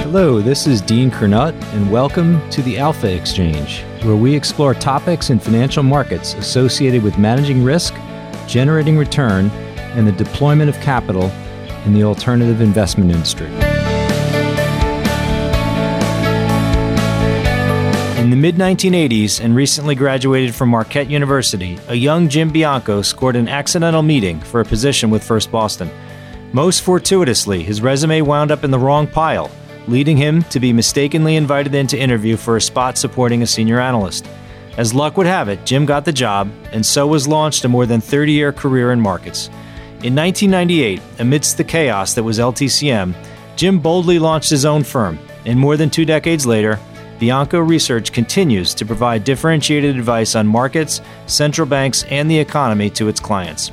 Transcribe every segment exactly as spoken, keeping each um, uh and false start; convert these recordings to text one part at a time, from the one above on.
Hello, this is Dean Kernut, and welcome to the Alpha Exchange, where we explore topics in financial markets associated with managing risk, generating return, and the deployment of capital in the alternative investment industry. In the mid nineteen eighties and recently graduated from Marquette University, a young Jim Bianco scored an accidental meeting for a position with First Boston. Most fortuitously, his resume wound up in the wrong pile, leading him to be mistakenly invited in to interview for a spot supporting a senior analyst. As luck would have it, Jim got the job, and so was launched a more than thirty-year career in markets. In nineteen ninety-eight, amidst the chaos that was L T C M, Jim boldly launched his own firm, and more than two decades later, Bianco Research continues to provide differentiated advice on markets, central banks, and the economy to its clients.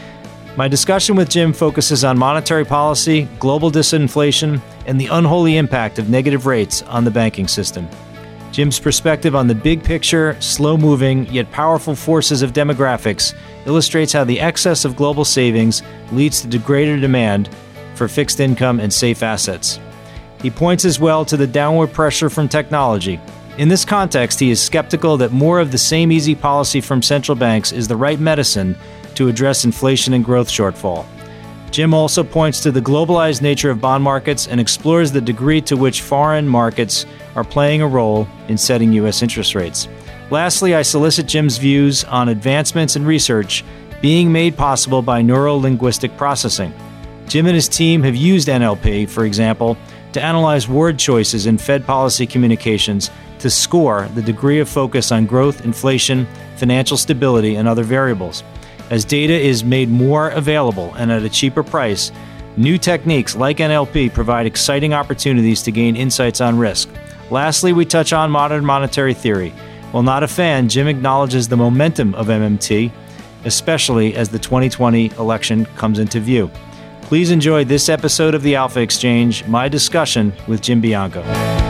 My discussion with Jim focuses on monetary policy, global disinflation, and the unholy impact of negative rates on the banking system. Jim's perspective on the big picture, slow-moving, yet powerful forces of demographics illustrates how the excess of global savings leads to greater demand for fixed income and safe assets. He points as well to the downward pressure from technology. In this context, he is skeptical that more of the same easy policy from central banks is the right medicine to address inflation and growth shortfall. Jim also points to the globalized nature of bond markets and explores the degree to which foreign markets are playing a role in setting U S interest rates. Lastly, I solicit Jim's views on advancements in research being made possible by neuro-linguistic processing. Jim and his team have used N L P, for example, to analyze word choices in Fed policy communications to score the degree of focus on growth, inflation, financial stability, and other variables. As data is made more available and at a cheaper price, new techniques like N L P provide exciting opportunities to gain insights on risk. Lastly, we touch on modern monetary theory. While not a fan, Jim acknowledges the momentum of M M T, especially as the twenty twenty election comes into view. Please enjoy this episode of the Alpha Exchange, my discussion with Jim Bianco.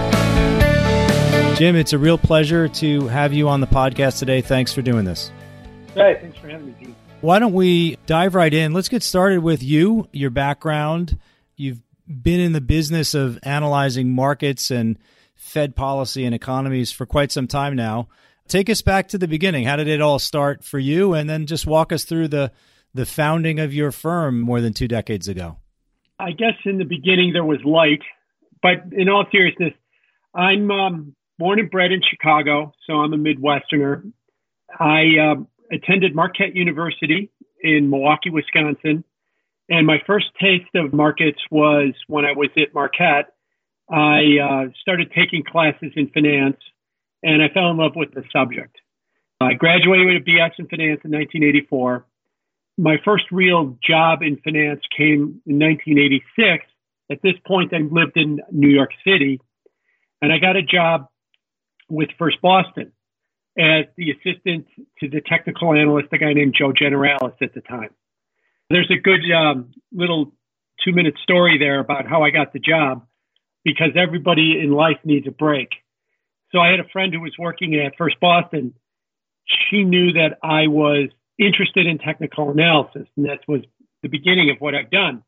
Jim, it's a real pleasure to have you on the podcast today. Thanks for doing this. Hey, thanks for having me, Dean. Why don't we dive right in? Let's get started with you, your background. You've been in the business of analyzing markets and Fed policy and economies for quite some time now. Take us back to the beginning. How did it all start for you? And then just walk us through the the founding of your firm more than two decades ago. I guess in the beginning there was light, but in all seriousness, I'm um, born and bred in Chicago, so I'm a Midwesterner. I uh, attended Marquette University in Milwaukee, Wisconsin, and my first taste of markets was when I was at Marquette. I uh, started taking classes in finance, and I fell in love with the subject. I graduated with a B S in finance in nineteen eighty-four. My first real job in finance came in nineteen eighty-six. At this point, I lived in New York City, and I got a job with First Boston as the assistant to the technical analyst, a guy named Joe Generalis at the time. There's a good um, little two-minute story there about how I got the job, because everybody in life needs a break. So I had a friend who was working at First Boston. She knew that I was interested in technical analysis, and that was the beginning of what I've done.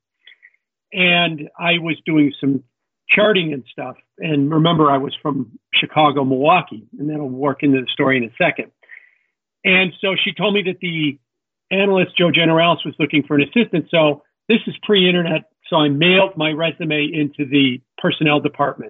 And I was doing some charting and stuff. And remember, I was from Chicago, Milwaukee, and that'll work into the story in a second. And so she told me that the analyst, Joe Generalis, was looking for an assistant. So this is pre-internet, so I mailed my resume into the personnel department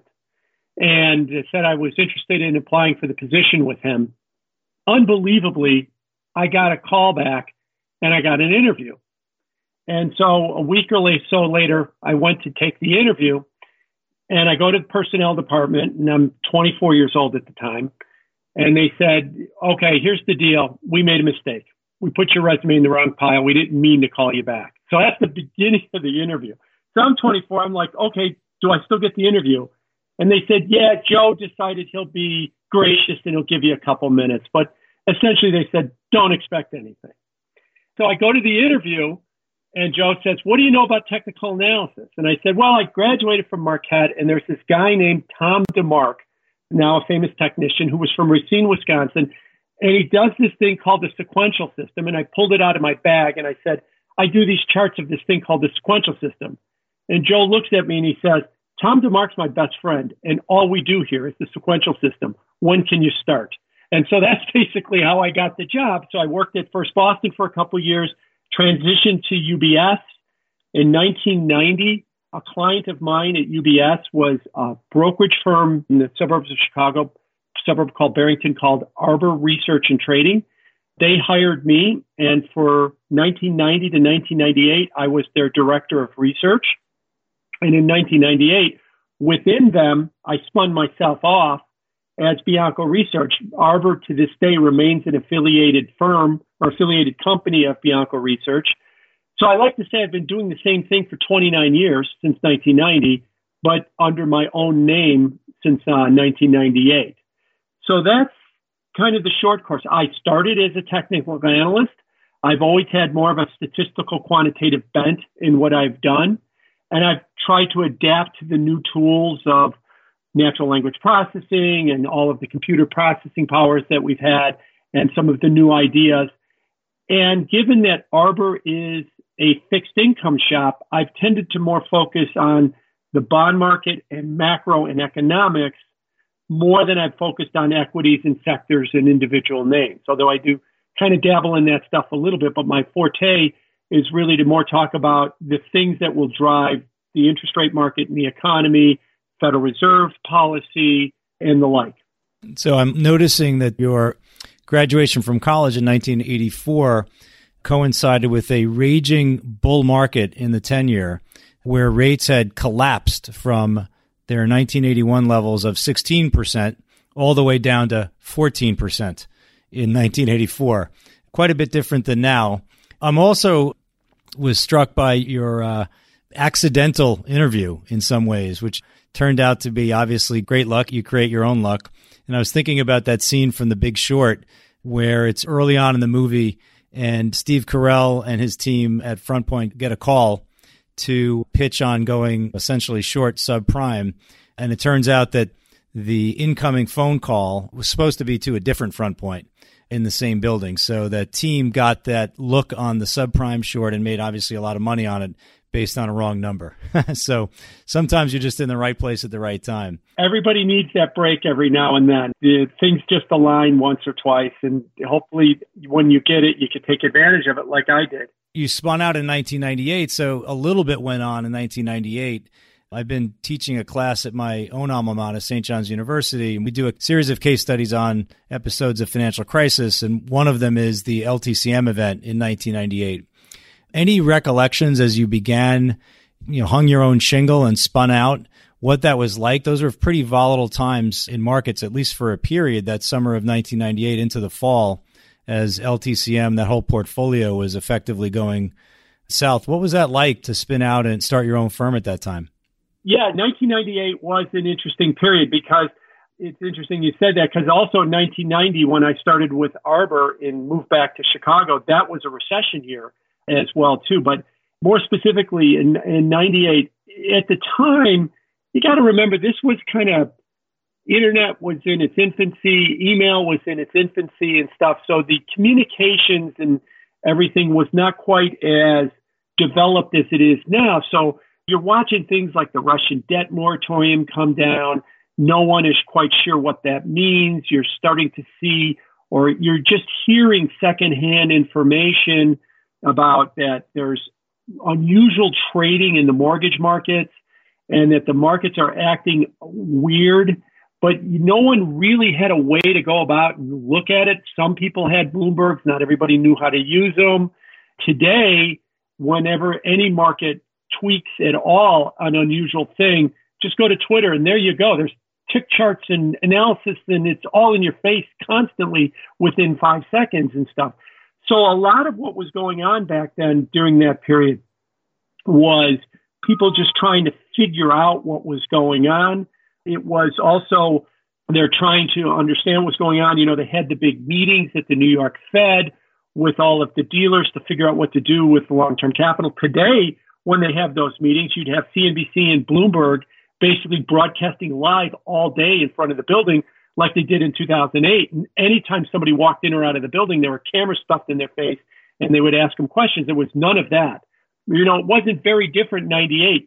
and said I was interested in applying for the position with him. Unbelievably, I got a call back and I got an interview. And so a week or so later, I went to take the interview, and I go to the personnel department, and I'm twenty-four years old at the time. And they said, okay, here's the deal. We made a mistake. We put your resume in the wrong pile. We didn't mean to call you back. So that's the beginning of the interview. So I'm twenty-four. I'm like, okay, do I still get the interview? And they said, yeah, Joe decided he'll be gracious and he'll give you a couple minutes. But essentially they said, don't expect anything. So I go to the interview, and Joe says, what do you know about technical analysis? And I said, well, I graduated from Marquette, and there's this guy named Tom DeMark, now a famous technician, who was from Racine, Wisconsin, and he does this thing called the sequential system. And I pulled it out of my bag, and I said, I do these charts of this thing called the sequential system. And Joe looks at me, and he says, Tom DeMark's my best friend, and all we do here is the sequential system. When can you start? And so that's basically how I got the job. So I worked at First Boston for a couple of years, transitioned to U B S. In nineteen ninety, a client of mine at U B S was a brokerage firm in the suburbs of Chicago, suburb called Barrington, called Arbor Research and Trading. They hired me, and for nineteen ninety to nineteen ninety-eight, I was their director of research. And in nineteen ninety-eight, within them, I spun myself off as Bianco Research. Arbor, to this day, remains an affiliated firm or affiliated company of Bianco Research. So I like to say I've been doing the same thing for twenty-nine years, since nineteen ninety, but under my own name since uh, nineteen ninety-eight. So that's kind of the short course. I started as a technical analyst. I've always had more of a statistical quantitative bent in what I've done. And I've tried to adapt to the new tools of natural language processing and all of the computer processing powers that we've had and some of the new ideas. And given that Arbor is a fixed income shop, I've tended to more focus on the bond market and macro and economics more than I've focused on equities and sectors and individual names. Although I do kind of dabble in that stuff a little bit, but my forte is really to more talk about the things that will drive the interest rate market and the economy, Federal Reserve policy, and the like. So I'm noticing that your graduation from college in nineteen eighty-four coincided with a raging bull market in the ten-year, where rates had collapsed from their nineteen eighty-one levels of sixteen percent all the way down to fourteen percent in nineteen eighty-four. Quite a bit different than now. I'm also was struck by your uh, accidental interview in some ways, which turned out to be obviously great luck. You create your own luck. And I was thinking about that scene from The Big Short where it's early on in the movie and Steve Carell and his team at Front Point get a call to pitch on going essentially short subprime. And it turns out that the incoming phone call was supposed to be to a different Front Point in the same building. So that team got that look on the subprime short and made obviously a lot of money on it based on a wrong number. So sometimes you're just in the right place at the right time. Everybody needs that break every now and then. The things just align once or twice, and hopefully when you get it, you can take advantage of it like I did. You spun out in nineteen ninety-eight, so a little bit went on in nineteen ninety-eight. I've been teaching a class at my own alma mater, Saint John's University, and we do a series of case studies on episodes of financial crisis, and one of them is the L T C M event in nineteen ninety-eight. Any recollections as you began, you know, hung your own shingle and spun out, what that was like? Those were pretty volatile times in markets, at least for a period, that summer of nineteen ninety-eight into the fall, as L T C M, that whole portfolio was effectively going south. What was that like to spin out and start your own firm at that time? Yeah, nineteen ninety-eight was an interesting period because it's interesting you said that, because also in nineteen ninety, when I started with Arbor and moved back to Chicago, that was a recession year as well, too. But more specifically, in, in ninety-eight, at the time, you got to remember this was kind of, internet was in its infancy, email was in its infancy and stuff. So the communications and everything was not quite as developed as it is now. So you're watching things like the Russian debt moratorium come down. No one is quite sure what that means. You're starting to see, or you're just hearing secondhand information about that there's unusual trading in the mortgage markets and that the markets are acting weird, but no one really had a way to go about and look at it. Some people had Bloombergs. Not everybody knew how to use them. Today, whenever any market tweaks at all an unusual thing, just go to Twitter and there you go. There's tick charts and analysis, and it's all in your face constantly within five seconds and stuff. So a lot of what was going on back then during that period was people just trying to figure out what was going on. It was also, they're trying to understand what's going on. You know, they had the big meetings at the New York Fed with all of the dealers to figure out what to do with long-term capital. Today, when they have those meetings, you'd have C N B C and Bloomberg basically broadcasting live all day in front of the building like they did in two thousand eight. And anytime somebody walked in or out of the building, there were cameras stuffed in their face and they would ask them questions. There was none of that. You know, it wasn't very different in ninety-eight.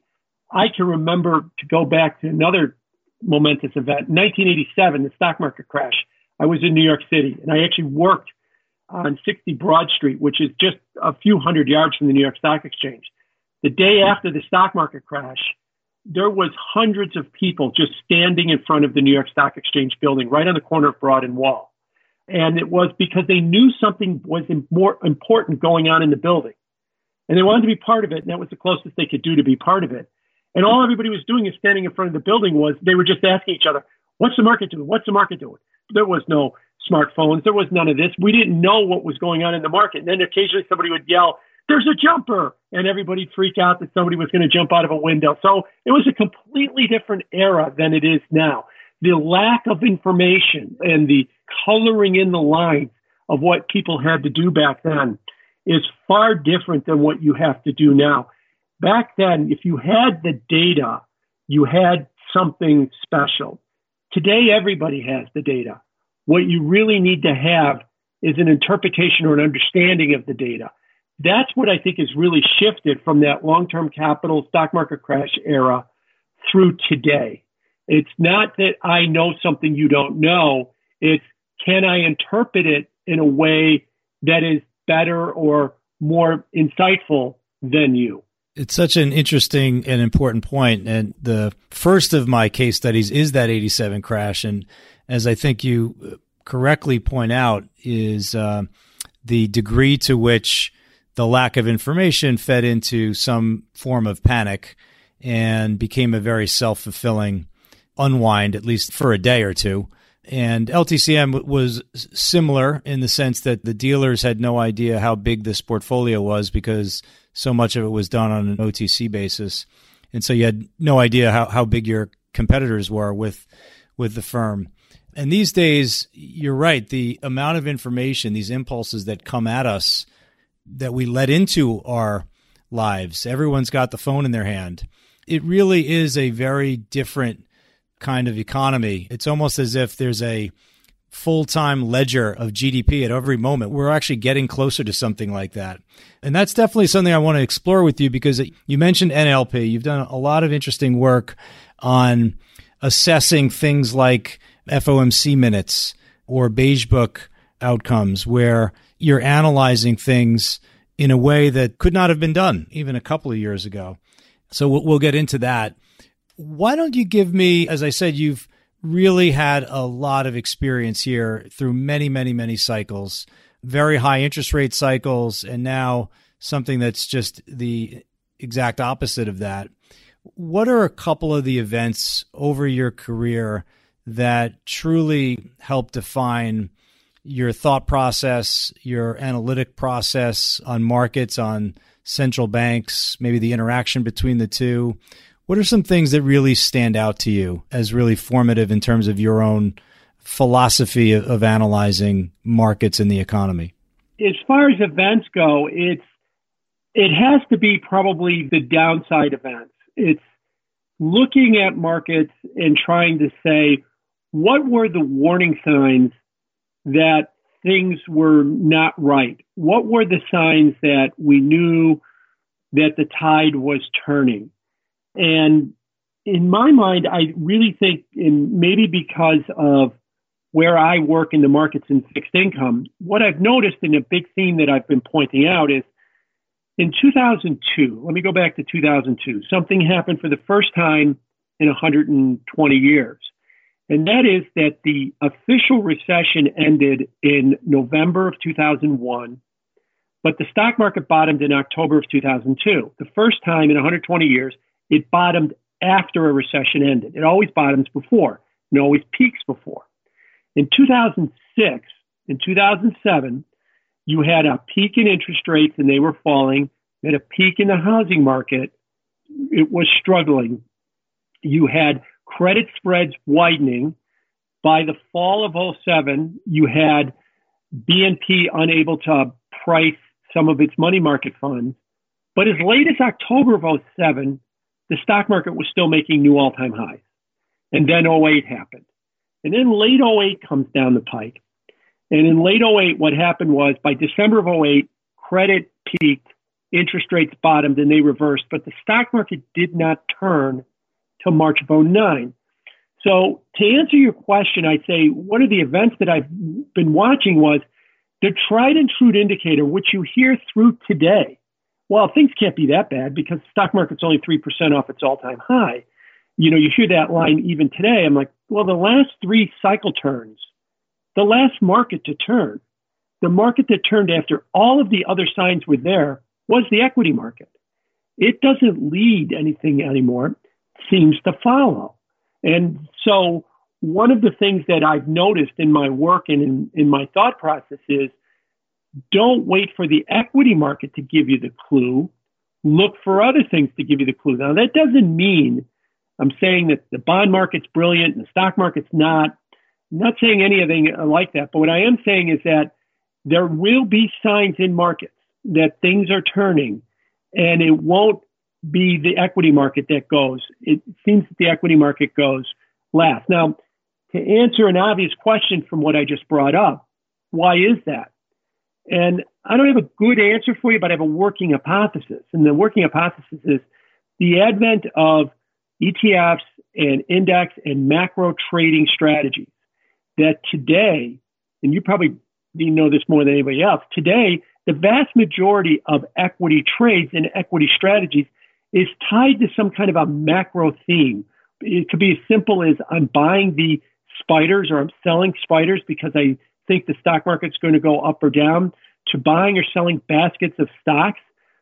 I can remember, to go back to another momentous event, nineteen eighty-seven, the stock market crash. I was in New York City, and I actually worked on sixty Broad Street, which is just a few hundred yards from the New York Stock Exchange. The day after the stock market crash, there was hundreds of people just standing in front of the New York Stock Exchange building right on the corner of Broad and Wall. And it was because they knew something was more important going on in the building. And they wanted to be part of it, and that was the closest they could do to be part of it. And all everybody was doing is standing in front of the building was they were just asking each other, what's the market doing? What's the market doing? There was no smartphones. There was none of this. We didn't know what was going on in the market. And then occasionally somebody would yell, there's a jumper, and everybody'd freak out that somebody was going to jump out of a window. So it was a completely different era than it is now. The lack of information and the coloring in the lines of what people had to do back then is far different than what you have to do now. Back then, if you had the data, you had something special. Today, everybody has the data. What you really need to have is an interpretation or an understanding of the data. That's what I think has really shifted from that long-term capital stock market crash era through today. It's not that I know something you don't know. It's, can I interpret it in a way that is better or more insightful than you? It's such an interesting and important point. And the first of my case studies is that eighty-seven crash. And as I think you correctly point out, is uh, the degree to which the lack of information fed into some form of panic and became a very self-fulfilling unwind, at least for a day or two. And L T C M was similar in the sense that the dealers had no idea how big this portfolio was because so much of it was done on an O T C basis. And so you had no idea how, how big your competitors were with with the firm. And these days, you're right, the amount of information, these impulses that come at us that we let into our lives, everyone's got the phone in their hand. It really is a very different kind of economy. It's almost as if there's a full-time ledger of G D P at every moment. We're actually getting closer to something like that. And that's definitely something I want to explore with you because you mentioned N L P. You've done a lot of interesting work on assessing things like F O M C minutes or Beige Book outcomes where you're analyzing things in a way that could not have been done even a couple of years ago. So we'll, we'll get into that. Why don't you give me, as I said, you've really had a lot of experience here through many, many, many cycles, very high interest rate cycles, and now something that's just the exact opposite of that. What are a couple of the events over your career that truly help define your thought process, your analytic process on markets, on central banks, maybe the interaction between the two? What are some things that really stand out to you as really formative in terms of your own philosophy of, of analyzing markets and the economy? As far as events go, it's it has to be probably the downside events. It's looking at markets and trying to say, what were the warning signs that things were not right? What were the signs that we knew that the tide was turning? And in my mind, I really think, and maybe because of where I work in the markets and fixed income, what I've noticed in a big theme that I've been pointing out is in two thousand two, let me go back to two thousand two, something happened for the first time in one hundred twenty years. And that is that the official recession ended in November of two thousand one, but the stock market bottomed in October of two thousand two. The first time in one hundred twenty years, it bottomed after a recession ended. It always bottoms before, and always peaks before. In two thousand six, in two thousand seven, you had a peak in interest rates and they were falling. You had a peak in the housing market. It was struggling. You had credit spreads widening. By the fall of oh seven, you had B N P unable to price some of its money market funds. But as late as October of oh seven, the stock market was still making new all-time highs. And then oh eight happened. And then late oh eight comes down the pike. And in late oh eight, what happened was by December of oh eight, credit peaked interest rates bottomed and they reversed, but the stock market did not turn till March of oh nine. So to answer your question, I'd say one of the events that I've been watching was the tried and true indicator, which you hear through today. Well, things can't be that bad because the stock market's only three percent off its all-time high. You know, you hear that line even today. I'm like, well, the last three cycle turns, the last market to turn, the market that turned after all of the other signs were there was the equity market. It doesn't lead anything anymore, seems to follow. And so one of the things that I've noticed in my work and in, in my thought process is don't wait for the equity market to give you the clue. Look for other things to give you the clue. Now, that doesn't mean I'm saying that the bond market's brilliant and the stock market's not. I'm not saying anything like that. But what I am saying is that there will be signs in markets that things are turning, and it won't be the equity market that goes. It seems that the equity market goes last. Now, to answer an obvious question from what I just brought up, why is that? And I don't have a good answer for you, but I have a working hypothesis. And the working hypothesis is the advent of E T Fs and index and macro trading strategies that today, and you probably know this more than anybody else, today, the vast majority of equity trades and equity strategies is tied to some kind of a macro theme. It could be as simple as I'm buying the spiders or I'm selling spiders because I think the stock market's going to go up or down, to buying or selling baskets of stocks.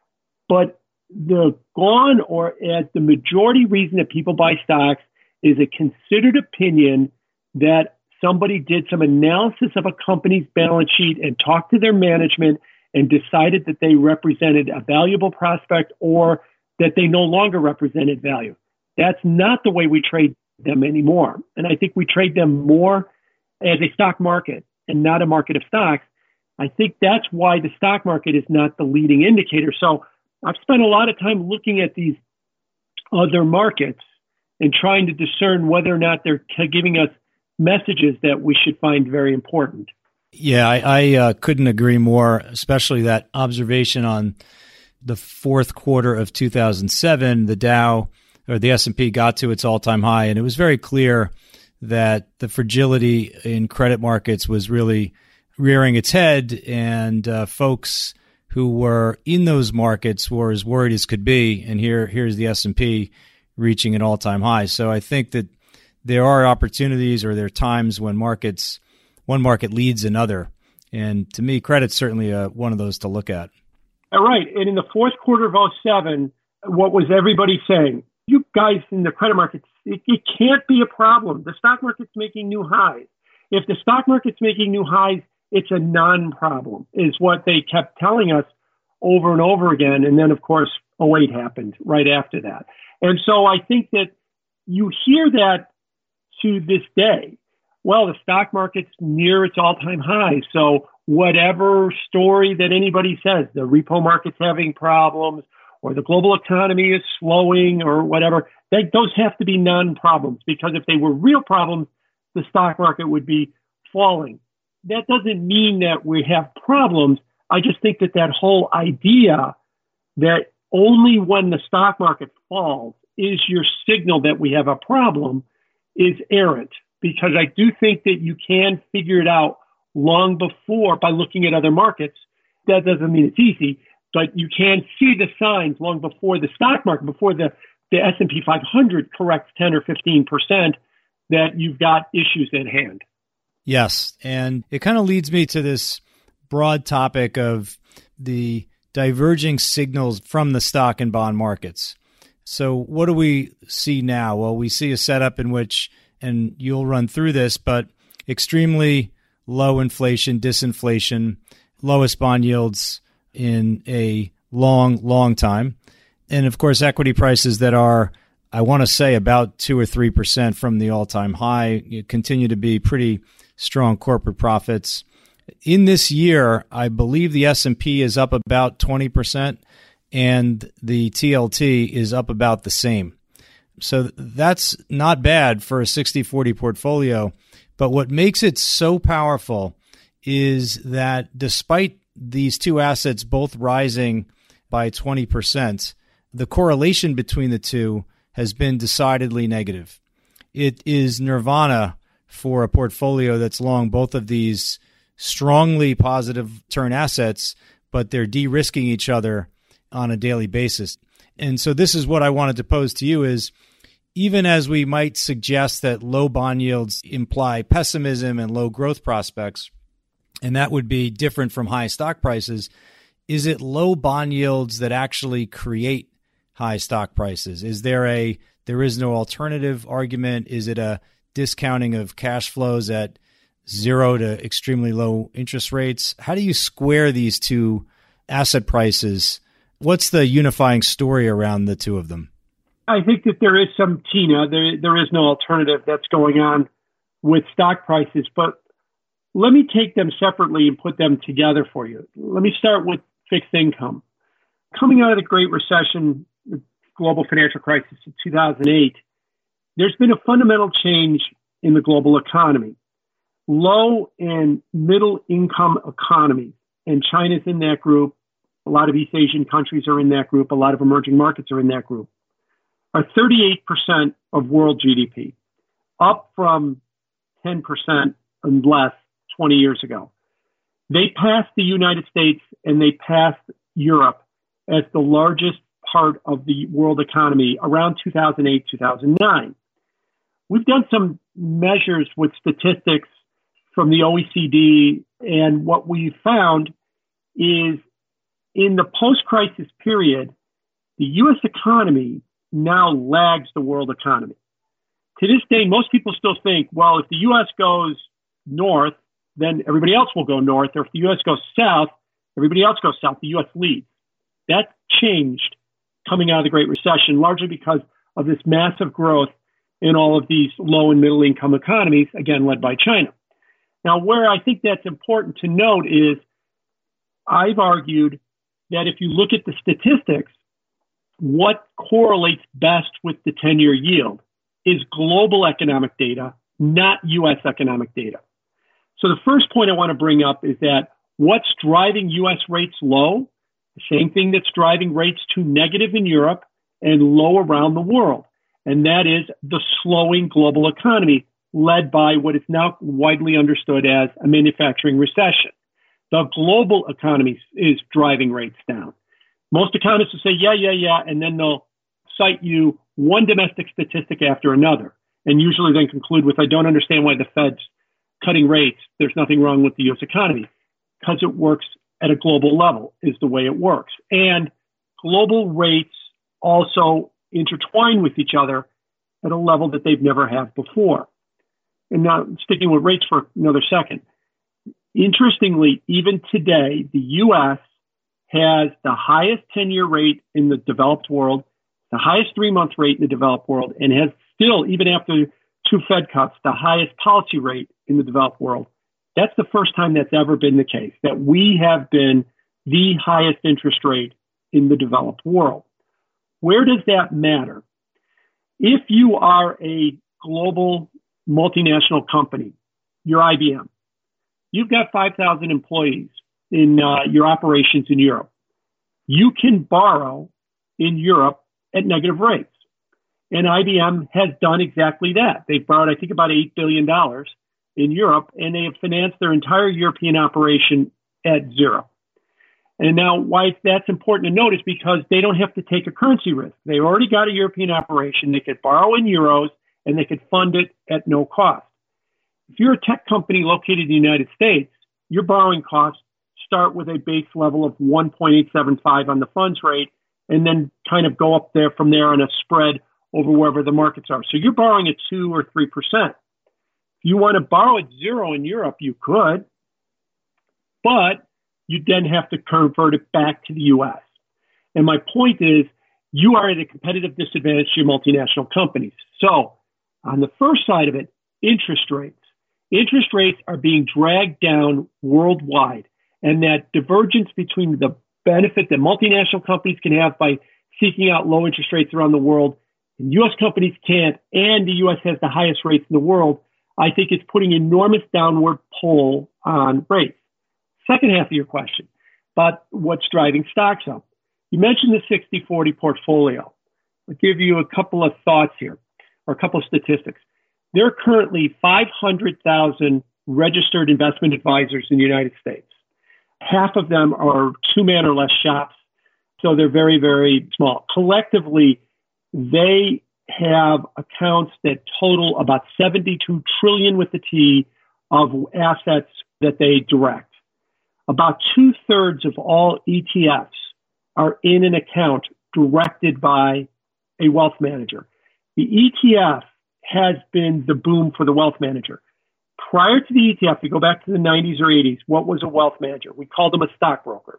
But the gone or as the majority reason that people buy stocks is a considered opinion that somebody did some analysis of a company's balance sheet and talked to their management and decided that they represented a valuable prospect or that they no longer represented value. That's not the way we trade them anymore. And I think we trade them more as a stock market and not a market of stocks. I think that's why the stock market is not the leading indicator. So I've spent a lot of time looking at these other markets and trying to discern whether or not they're giving us messages that we should find very important. Yeah, I, I uh, couldn't agree more, especially that observation on the fourth quarter of two thousand seven, the Dow or the S and P got to its all-time high, and it was very clear that the fragility in credit markets was really rearing its head, and uh, folks who were in those markets were as worried as could be, and here here's the S and P reaching an all-time high. So I think that there are opportunities or there are times when markets, one market leads another, and to me, credit's certainly uh, one of those to look at. All right, and in the fourth quarter of oh seven, what was everybody saying? You guys in the credit markets, it, it can't be a problem. The stock market's making new highs. If the stock market's making new highs, it's a non-problem, is what they kept telling us over and over again. And then, of course, oh eight happened right after that. And so I think that you hear that to this day. Well, the stock market's near its all-time high. So whatever story that anybody says, the repo market's having problems or the global economy is slowing or whatever, they, those have to be non-problems, because if they were real problems, the stock market would be falling. That doesn't mean that we have problems. I just think that that whole idea that only when the stock market falls is your signal that we have a problem is errant, because I do think that you can figure it out long before by looking at other markets. That doesn't mean it's easy, but you can see the signs long before the stock market, before the, the S and P five hundred corrects ten or fifteen percent, that you've got issues at hand. Yes, and it kind of leads me to this broad topic of the diverging signals from the stock and bond markets. So what do we see now? Well, we see a setup in which, and you'll run through this, but extremely low inflation, disinflation, lowest bond yields in a long, long time. And of course, equity prices that are, I want to say, about two or three percent from the all-time high. You continue to be pretty strong corporate profits. In this year, I believe the S and P is up about twenty percent and the T L T is up about the same. So that's not bad for a sixty forty portfolio. But what makes it so powerful is that despite these two assets both rising by twenty percent, the correlation between the two has been decidedly negative. It is nirvana for a portfolio that's long both of these strongly positive turn assets, but they're de-risking each other on a daily basis. And so this is what I wanted to pose to you is, even as we might suggest that low bond yields imply pessimism and low growth prospects, and that would be different from high stock prices, is it low bond yields that actually create high stock prices? Is there a there is no alternative argument? Is it a discounting of cash flows at zero to extremely low interest rates? How do you square these two asset prices? What's the unifying story around the two of them? I think that there is some, Tina, there, there is no alternative that's going on with stock prices, but let me take them separately and put them together for you. Let me start with fixed income. Coming out of the Great Recession, the global financial crisis of two thousand eight, there's been a fundamental change in the global economy. Low and middle income economies, and China's in that group, a lot of East Asian countries are in that group, a lot of emerging markets are in that group, are thirty-eight percent of world G D P, up from ten percent and less twenty years ago. They passed the United States and they passed Europe as the largest part of the world economy around two thousand eight, two thousand nine. We've done some measures with statistics from the O E C D, and what we found is in the post-crisis period, the U S economy now lags the world economy. To this day, most people still think, well, if the U S goes north, then everybody else will go north, or if the U S goes south, everybody else goes south. The U S leads. That changed coming out of the Great Recession, largely because of this massive growth in all of these low and middle income economies, again, led by China. Now, where I think that's important to note is I've argued that if you look at the statistics, what correlates best with the ten-year yield is global economic data, not U S economic data. So the first point I want to bring up is that what's driving U S rates low? The same thing that's driving rates to negative in Europe and low around the world. And that is the slowing global economy led by what is now widely understood as a manufacturing recession. The global economy is driving rates down. Most economists will say, yeah, yeah, yeah, and then they'll cite you one domestic statistic after another, and usually then conclude with, I don't understand why the Fed's cutting rates. There's nothing wrong with the U S economy, because it works at a global level is the way it works. And global rates also intertwine with each other at a level that they've never had before. And now sticking with rates for another second. Interestingly, even today, the U S has the highest ten-year rate in the developed world, the highest three-month rate in the developed world, and has still, even after two Fed cuts, the highest policy rate in the developed world. That's the first time that's ever been the case, that we have been the highest interest rate in the developed world. Where does that matter? If you are a global multinational company, you're I B M, you've got five thousand employees in uh, your operations in Europe. You can borrow in Europe at negative rates. And I B M has done exactly that. They've borrowed, I think, about eight billion dollars in Europe, and they have financed their entire European operation at zero. And now why that's important to note is because they don't have to take a currency risk. They already got a European operation. They could borrow in euros, and they could fund it at no cost. If you're a tech company located in the United States, your borrowing costs start with a base level of one point eight seven five on the funds rate, and then kind of go up there from there on a spread over wherever the markets are. So you're borrowing at two or three percent. If you want to borrow at zero in Europe, you could, but you then have to convert it back to the U S. And my point is, you are at a competitive disadvantage to your multinational companies. So on the first side of it, interest rates. Interest rates are being dragged down worldwide. And that divergence between the benefit that multinational companies can have by seeking out low interest rates around the world, and U S companies can't, and the U S has the highest rates in the world, I think it's putting enormous downward pull on rates. Second half of your question, but what's driving stocks up? You mentioned the sixty forty portfolio. I'll give you a couple of thoughts here, or a couple of statistics. There are currently five hundred thousand registered investment advisors in the United States. Half of them are two-man or less shops, so they're very, very small. Collectively, they have accounts that total about seventy-two trillion with the T of assets that they direct. About two-thirds of all E T Fs are in an account directed by a wealth manager. The E T F has been the boom for the wealth manager. Prior to the E T F, we go back to the nineties or eighties, what was a wealth manager? We called them a stockbroker.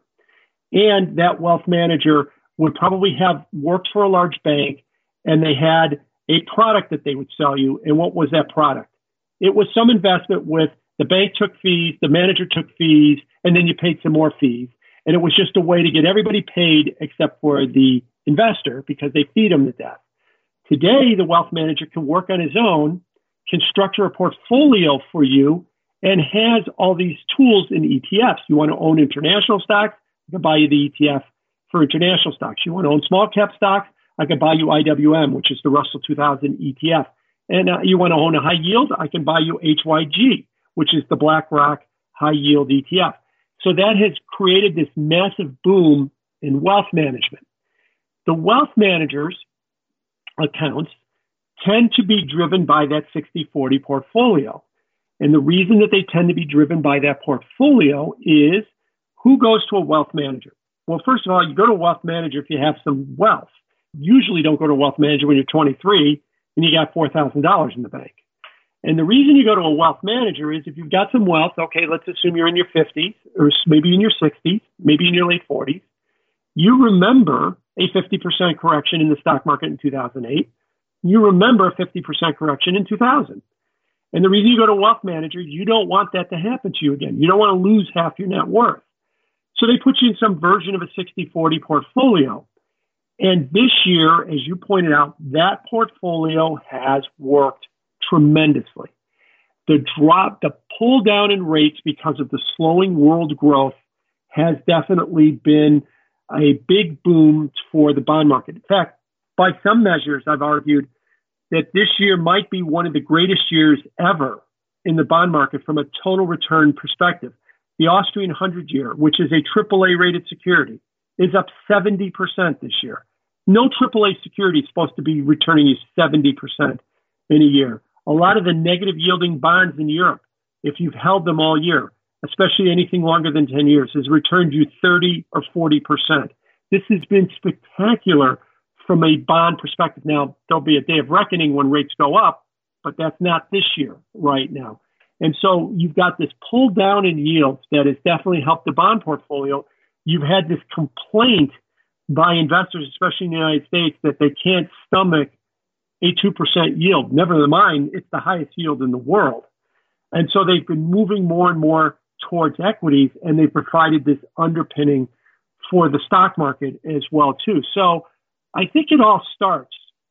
And that wealth manager would probably have worked for a large bank, and they had a product that they would sell you. And what was that product? It was some investment with the bank took fees, the manager took fees, and then you paid some more fees. And it was just a way to get everybody paid except for the investor because they feed them to death. Today, the wealth manager can work on his own, can structure a portfolio for you, and has all these tools in E T Fs. You want to own international stocks? I can buy you the E T F for international stocks. You want to own small cap stocks? I can buy you I W M, which is the Russell two thousand E T F. And uh, you want to own a high yield? I can buy you H Y G, which is the BlackRock high yield E T F. So that has created this massive boom in wealth management. The wealth managers' accounts tend to be driven by that sixty forty portfolio. And the reason that they tend to be driven by that portfolio is who goes to a wealth manager? Well, first of all, you go to a wealth manager if you have some wealth. Usually don't go to a wealth manager when you're twenty-three and you got four thousand dollars in the bank. And the reason you go to a wealth manager is if you've got some wealth, okay, let's assume you're in your fifties or maybe in your sixties, maybe in your late forties. You remember a fifty percent correction in the stock market in two thousand eight. You remember a fifty percent correction in two thousand. And the reason you go to a wealth manager, you don't want that to happen to you again. You don't want to lose half your net worth. So they put you in some version of a sixty forty portfolio. And this year, as you pointed out, that portfolio has worked tremendously. The drop, the pull down in rates because of the slowing world growth has definitely been a big boom for the bond market. In fact, by some measures, I've argued that this year might be one of the greatest years ever in the bond market from a total return perspective. The Austrian hundred-year, which is a triple A rated security, is up seventy percent this year. No triple A security is supposed to be returning you seventy percent in a year. A lot of the negative yielding bonds in Europe, if you've held them all year, especially anything longer than ten years, has returned you thirty or forty percent. This has been spectacular from a bond perspective. Now, there'll be a day of reckoning when rates go up, but that's not this year right now. And so you've got this pull down in yields that has definitely helped the bond portfolio. You've had this complaint by investors, especially in the United States, that they can't stomach a two percent yield. Never mind, it's the highest yield in the world. And so they've been moving more and more towards equities, and they've provided this underpinning for the stock market as well, too. So I think it all starts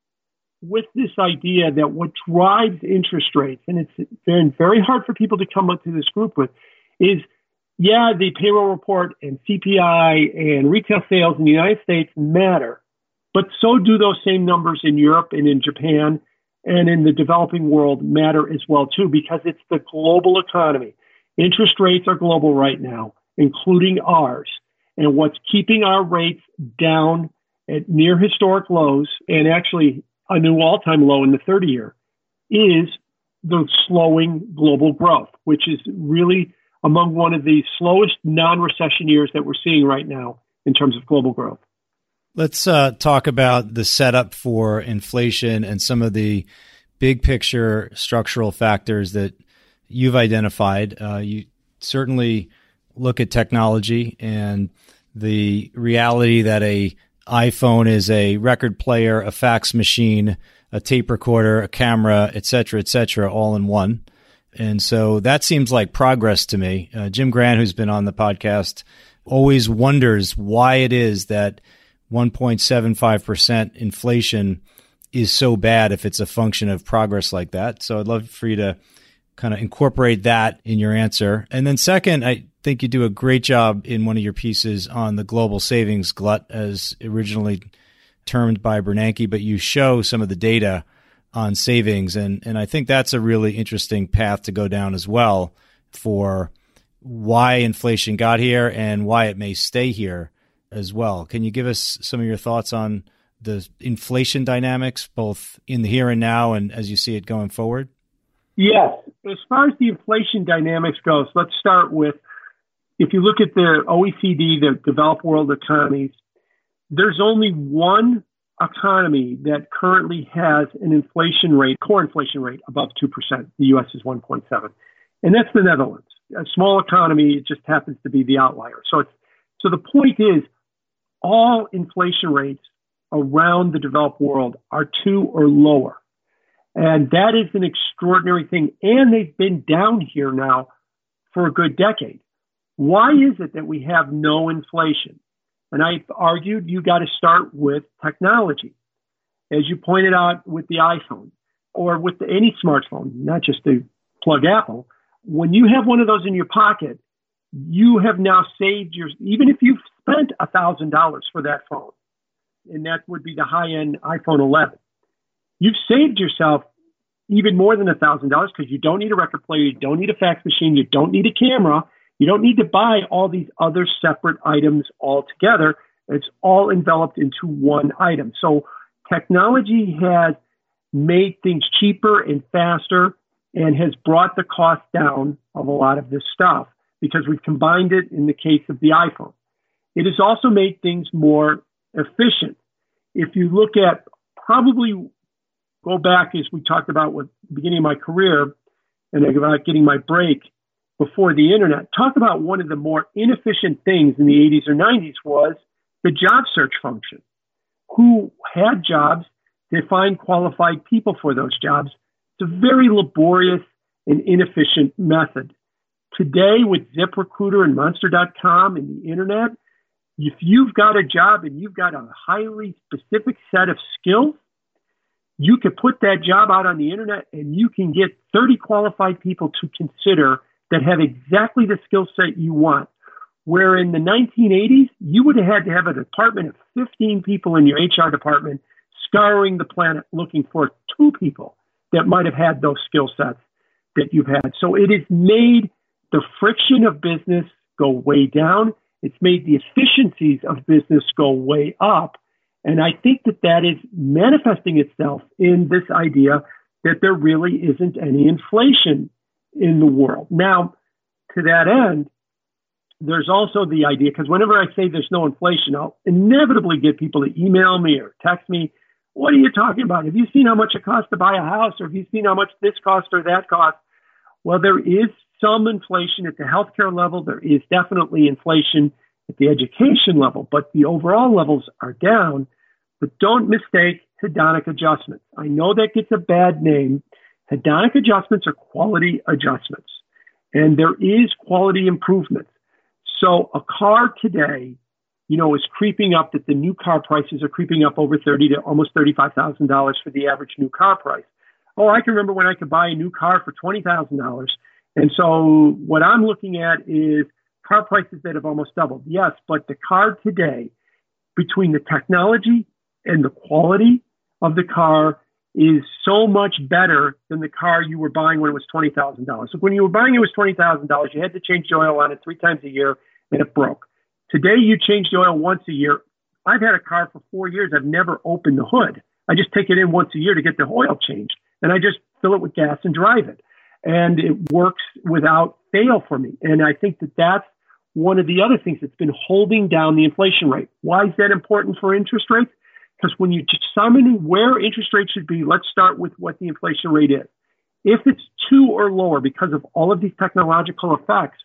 with this idea that what drives interest rates, and it's been very hard for people to come up to this group with, is, yeah, the payroll report and C P I and retail sales in the United States matter, but so do those same numbers in Europe and in Japan and in the developing world matter as well, too, because it's the global economy. Interest rates are global right now, including ours. And what's keeping our rates down at near historic lows, and actually a new all-time low in the thirty-year, is the slowing global growth, which is really among one of the slowest non-recession years that we're seeing right now in terms of global growth. Let's uh, talk about the setup for inflation and some of the big picture structural factors that you've identified. Uh, you certainly look at technology and the reality that a iPhone is a record player, a fax machine, a tape recorder, a camera, et cetera, et cetera, all in one. And so that seems like progress to me. Uh, Jim Grant, who's been on the podcast, always wonders why it is that one point seven five percent inflation is so bad if it's a function of progress like that. So I'd love for you to kind of incorporate that in your answer. And then second, I think you do a great job in one of your pieces on the global savings glut, as originally termed by Bernanke, but you show some of the data on savings. And, and I think that's a really interesting path to go down as well for why inflation got here and why it may stay here as well. Can you give us some of your thoughts on the inflation dynamics, both in the here and now and as you see it going forward? Yes. As far as the inflation dynamics goes, let's start with, if you look at the O E C D, the developed world economies, there's only one economy that currently has an inflation rate, core inflation rate, above two percent. The U S is one point seven. And that's the Netherlands. A small economy, it just happens to be the outlier. So it's, so the point is, all inflation rates around the developed world are two or lower. And that is an extraordinary thing. And they've been down here now for a good decade. Why is it that we have no inflation? And I argued you got to start with technology. As you pointed out with the iPhone or with the, any smartphone, not just the plug Apple, when you have one of those in your pocket, you have now saved your, even if you've spent one thousand dollars for that phone, and that would be the high-end iPhone eleven, you've saved yourself even more than one thousand dollars because you don't need a record player, you don't need a fax machine, you don't need a camera, you don't need to buy all these other separate items altogether. It's all enveloped into one item. So technology has made things cheaper and faster and has brought the cost down of a lot of this stuff because we've combined it in the case of the iPhone. It has also made things more efficient. If you look at, probably go back as we talked about with the beginning of my career and about getting my break before the internet, talk about one of the more inefficient things in the eighties or nineties was the job search function. Who had jobs to find qualified people for those jobs? It's a very laborious and inefficient method. Today with ZipRecruiter and Monster dot com and the internet, if you've got a job and you've got a highly specific set of skills, you could put that job out on the internet and you can get thirty qualified people to consider that have exactly the skill set you want. Where in the nineteen eighties, you would have had to have a department of fifteen people in your H R department scouring the planet looking for two people that might have had those skill sets that you've had. So it has made the friction of business go way down. It's made the efficiencies of business go way up. And I think that that is manifesting itself in this idea that there really isn't any inflation in the world. Now, to that end, there's also the idea, because whenever I say there's no inflation, I'll inevitably get people to email me or text me, what are you talking about? Have you seen how much it costs to buy a house? Or have you seen how much this costs or that costs? Well, there is some inflation at the healthcare level. There is definitely inflation at the education level, but the overall levels are down. But don't mistake hedonic adjustments. I know that gets a bad name. Hedonic adjustments are quality adjustments, and there is quality improvement. So a car today, you know, is creeping up, that the new car prices are creeping up over thirty to almost thirty-five thousand dollars for the average new car price. Oh, I can remember when I could buy a new car for twenty thousand dollars. And so what I'm looking at is car prices that have almost doubled. Yes, but the car today, between the technology and the quality of the car, is so much better than the car you were buying when it was twenty thousand dollars. So when you were buying it was twenty thousand dollars, you had to change the oil on it three times a year and it broke. Today, you change the oil once a year. I've had a car for four years. I've never opened the hood. I just take it in once a year to get the oil changed, and I just fill it with gas and drive it. And it works without fail for me. And I think that that's one of the other things that's been holding down the inflation rate. Why is that important for interest rates? Because when you determine where interest rates should be, let's start with what the inflation rate is. If it's two or lower because of all of these technological effects,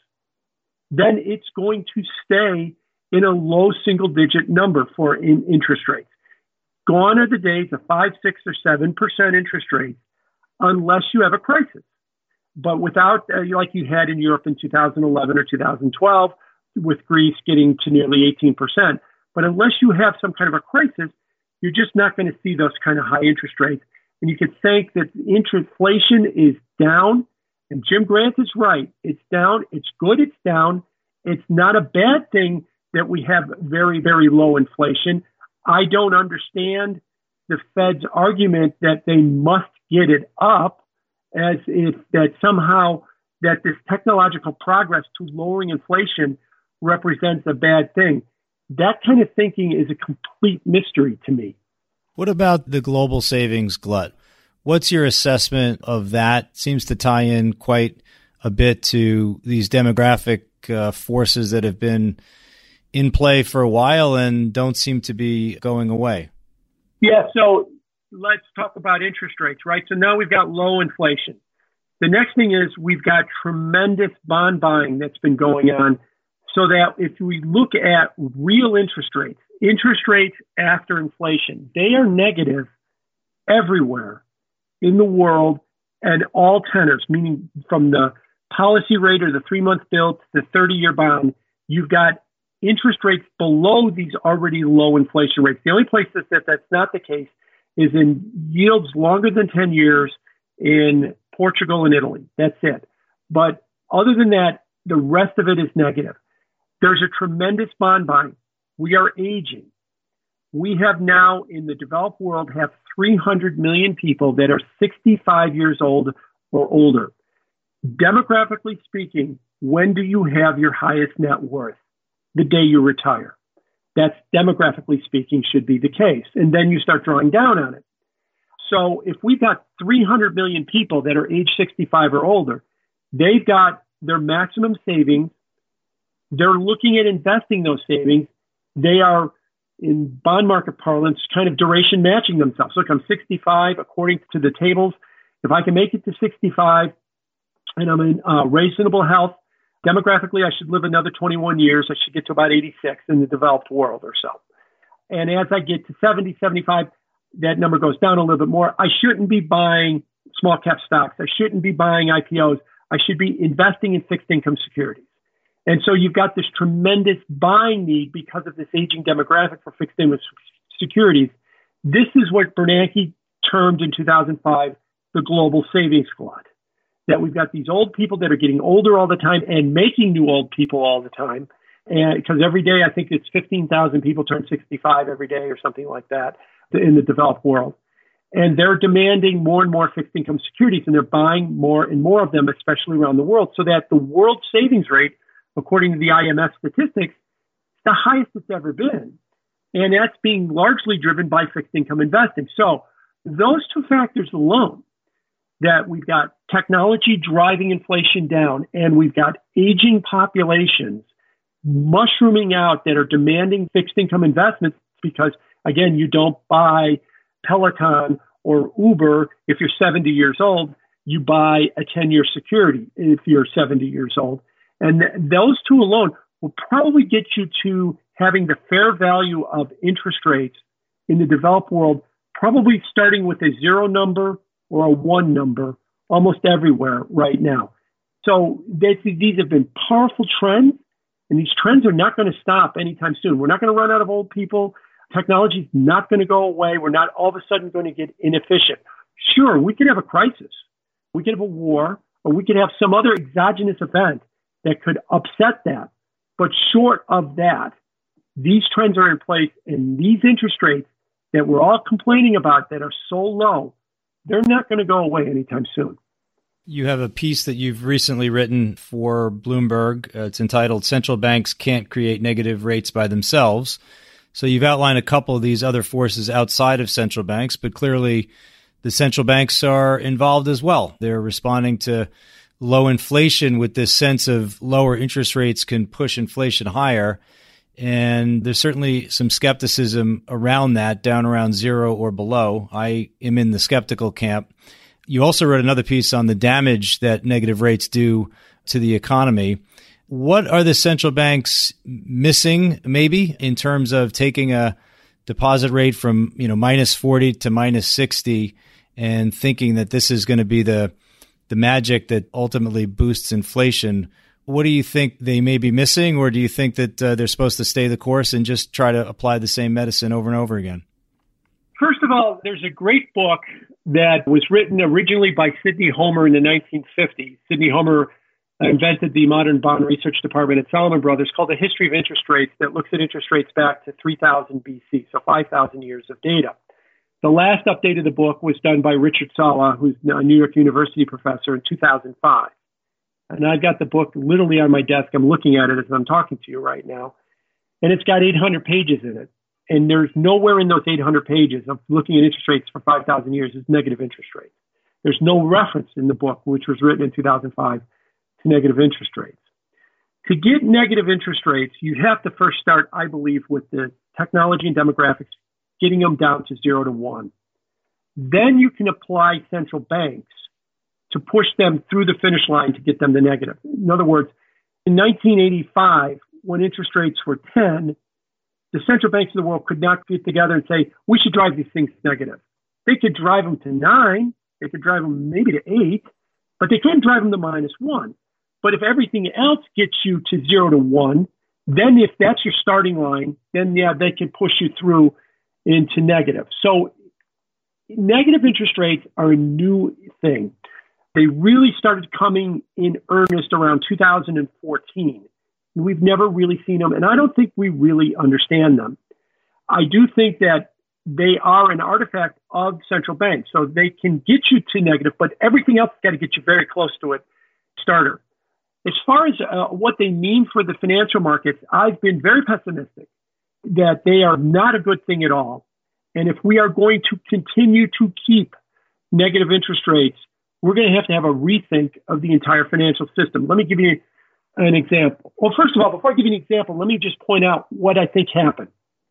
then it's going to stay in a low single digit number for in interest rates. Gone are the days of five, six, or seven percent interest rates, unless you have a crisis. But without, uh, like you had in Europe in two thousand eleven or two thousand twelve, with Greece getting to nearly eighteen percent. But unless you have some kind of a crisis, you're just not going to see those kind of high interest rates. And you could think that inflation is down. And Jim Grant is right. It's down. It's good. It's down. It's not a bad thing that we have very, very low inflation. I don't understand the Fed's argument that they must get it up, as if that somehow that this technological progress to lowering inflation represents a bad thing. That kind of thinking is a complete mystery to me. What about the global savings glut? What's your assessment of that? Seems to tie in quite a bit to these demographic uh, forces that have been in play for a while and don't seem to be going away. Yeah, so let's talk about interest rates, right? So now we've got low inflation. The next thing is we've got tremendous bond buying that's been going on, so that if we look at real interest rates, interest rates after inflation, they are negative everywhere in the world and all tenors, meaning from the policy rate or the three-month bill to the thirty-year bond, you've got interest rates below these already low inflation rates. The only places that that's not the case is in yields longer than ten years in Portugal and Italy. That's it. But other than that, the rest of it is negative. There's a tremendous bond buying. We are aging. We have now in the developed world have three hundred million people that are sixty-five years old or older. Demographically speaking, when do you have your highest net worth? The day you retire. That's demographically speaking should be the case. And then you start drawing down on it. So if we've got three hundred million people that are age sixty-five or older, they've got their maximum savings. They're looking at investing those savings. They are, in bond market parlance, kind of duration matching themselves. Look, I'm sixty-five, according to the tables. If I can make it to sixty-five and I'm in uh, reasonable health, demographically, I should live another twenty-one years. I should get to about eighty-six in the developed world or so. And as I get to seventy, seventy-five, that number goes down a little bit more. I shouldn't be buying small cap stocks. I shouldn't be buying I P Os. I should be investing in fixed income securities. And so you've got this tremendous buying need because of this aging demographic for fixed income securities. This is what Bernanke termed in two thousand five the global savings glut. That we've got these old people that are getting older all the time and making new old people all the time. And because every day, I think it's fifteen thousand people turn sixty-five every day or something like that in the developed world. And they're demanding more and more fixed income securities, and they're buying more and more of them, especially around the world, so that the world savings rate, according to the I M F statistics, is the highest it's ever been. And that's being largely driven by fixed income investing. So those two factors alone, that we've got technology driving inflation down and we've got aging populations mushrooming out that are demanding fixed income investments because, again, you don't buy Peloton or Uber if you're seventy years old. You buy a ten-year security if you're seventy years old. And th- those two alone will probably get you to having the fair value of interest rates in the developed world, probably starting with a zero number or a one number almost everywhere right now. So they, these have been powerful trends, and these trends are not going to stop anytime soon. We're not going to run out of old people. Technology is not going to go away. We're not all of a sudden going to get inefficient. Sure, we could have a crisis. We could have a war, or we could have some other exogenous event that could upset that. But short of that, these trends are in place, and these interest rates that we're all complaining about that are so low, they're not going to go away anytime soon. You have a piece that you've recently written for Bloomberg. Uh, it's entitled "Central Banks Can't Create Negative Rates by Themselves." So you've outlined a couple of these other forces outside of central banks, but clearly the central banks are involved as well. They're responding to low inflation with this sense of lower interest rates can push inflation higher. And there's certainly some skepticism around that, down around zero or below. I am in the skeptical camp. You also wrote another piece on the damage that negative rates do to the economy. What are the central banks missing, maybe, in terms of taking a deposit rate from, you know, minus forty to minus sixty and thinking that this is going to be the the magic that ultimately boosts inflation? What do you think they may be missing, or do you think that uh, they're supposed to stay the course and just try to apply the same medicine over and over again? First of all, there's a great book that was written originally by Sidney Homer in the nineteen fifties. Sidney Homer I invented the modern bond research department at Salomon Brothers called The History of Interest Rates that looks at interest rates back to three thousand B C, so five thousand years of data. The last update of the book was done by Richard Sala, who's a New York University professor, in two thousand five. And I've got the book literally on my desk. I'm looking at it as I'm talking to you right now. And it's got eight hundred pages in it. And there's nowhere in those eight hundred pages of looking at interest rates for five thousand years is negative interest rates. There's no reference in the book, which was written in two thousand five, to negative interest rates. To get negative interest rates, you have to first start, I believe, with the technology and demographics, getting them down to zero to one. Then you can apply central banks to push them through the finish line to get them to negative. In other words, in nineteen eighty-five, when interest rates were ten, the central banks of the world could not get together and say, we should drive these things negative. They could drive them to nine, they could drive them maybe to eight, but they couldn't drive them to minus one. But if everything else gets you to zero to one, then if that's your starting line, then yeah, they can push you through into negative. So negative interest rates are a new thing. They really started coming in earnest around two thousand fourteen. We've never really seen them, and I don't think we really understand them. I do think that they are an artifact of central banks, so they can get you to negative, but everything else has got to get you very close to it, starter. As far as uh, what they mean for the financial markets, I've been very pessimistic that they are not a good thing at all. And if we are going to continue to keep negative interest rates, we're going to have to have a rethink of the entire financial system. Let me give you an example. Well, first of all, before I give you an example, let me just point out what I think happened.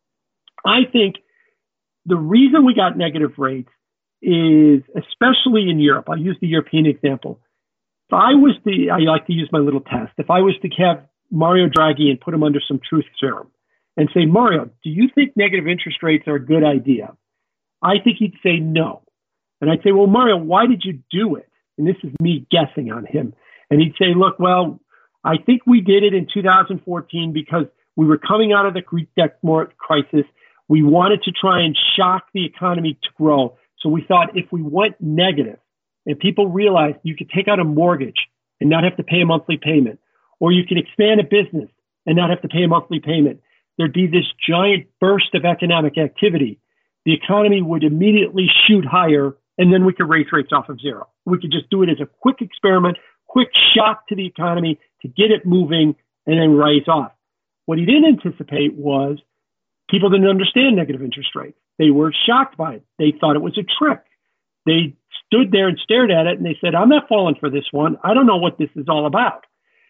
I think the reason we got negative rates is, especially in Europe, I'll use the European example. If I was the, I like to use my little test. If I was to have Mario Draghi and put him under some truth serum and say, Mario, do you think negative interest rates are a good idea? I think he'd say no. And I'd say, well, Mario, why did you do it? And this is me guessing on him. And he'd say, look, well, I think we did it in two thousand fourteen because we were coming out of the Greek debt crisis. We wanted to try and shock the economy to grow. So we thought if we went negative and people realized you could take out a mortgage and not have to pay a monthly payment, or you could expand a business and not have to pay a monthly payment, there'd be this giant burst of economic activity. The economy would immediately shoot higher, and then we could raise rates off of zero. We could just do it as a quick experiment, quick shock to the economy to get it moving, and then rise off. What he didn't anticipate was people didn't understand negative interest rates. They were shocked by it. They thought it was a trick. They stood there and stared at it, and they said, I'm not falling for this one. I don't know what this is all about.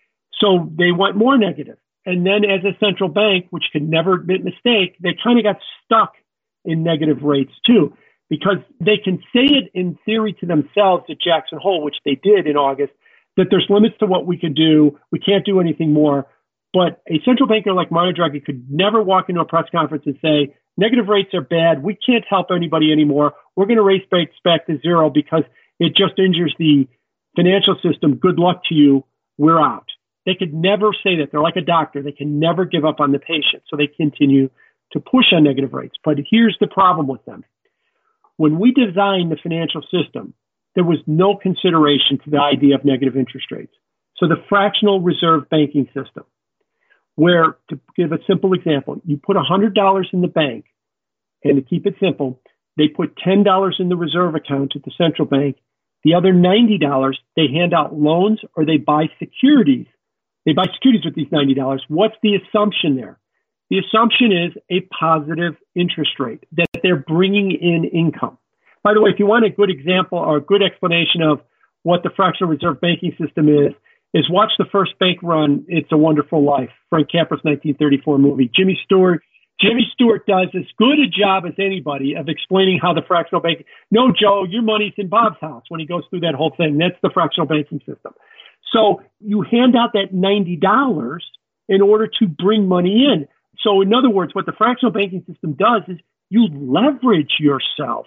So they went more negative. And then as a central bank, which could never admit mistake, they kind of got stuck in negative rates too, because they can say it in theory to themselves at Jackson Hole, which they did in August, that there's limits to what we can do. We can't do anything more. But a central banker like Mario Draghi could never walk into a press conference and say, negative rates are bad. We can't help anybody anymore. We're going to raise rates back to zero because it just injures the financial system. Good luck to you. We're out. They could never say that. They're like a doctor. They can never give up on the patient. So they continue to push on negative rates. But here's the problem with them. When we designed the financial system, there was no consideration to the idea of negative interest rates. So the fractional reserve banking system, where, to give a simple example, you put one hundred dollars in the bank, and to keep it simple, they put ten dollars in the reserve account at the central bank. The other ninety dollars, they hand out loans or they buy securities. They buy securities with these ninety dollars. What's the assumption there? The assumption is a positive interest rate, that they're bringing in income. By the way, if you want a good example or a good explanation of what the fractional reserve banking system is, is watch the first bank run, It's a Wonderful Life, Frank Capra's nineteen thirty-four movie. Jimmy Stewart, Jimmy Stewart does as good a job as anybody of explaining how the fractional banking, no, Joe, your money's in Bob's house when he goes through that whole thing. That's the fractional banking system. So you hand out that ninety dollars in order to bring money in. So in other words, what the fractional banking system does is you leverage yourself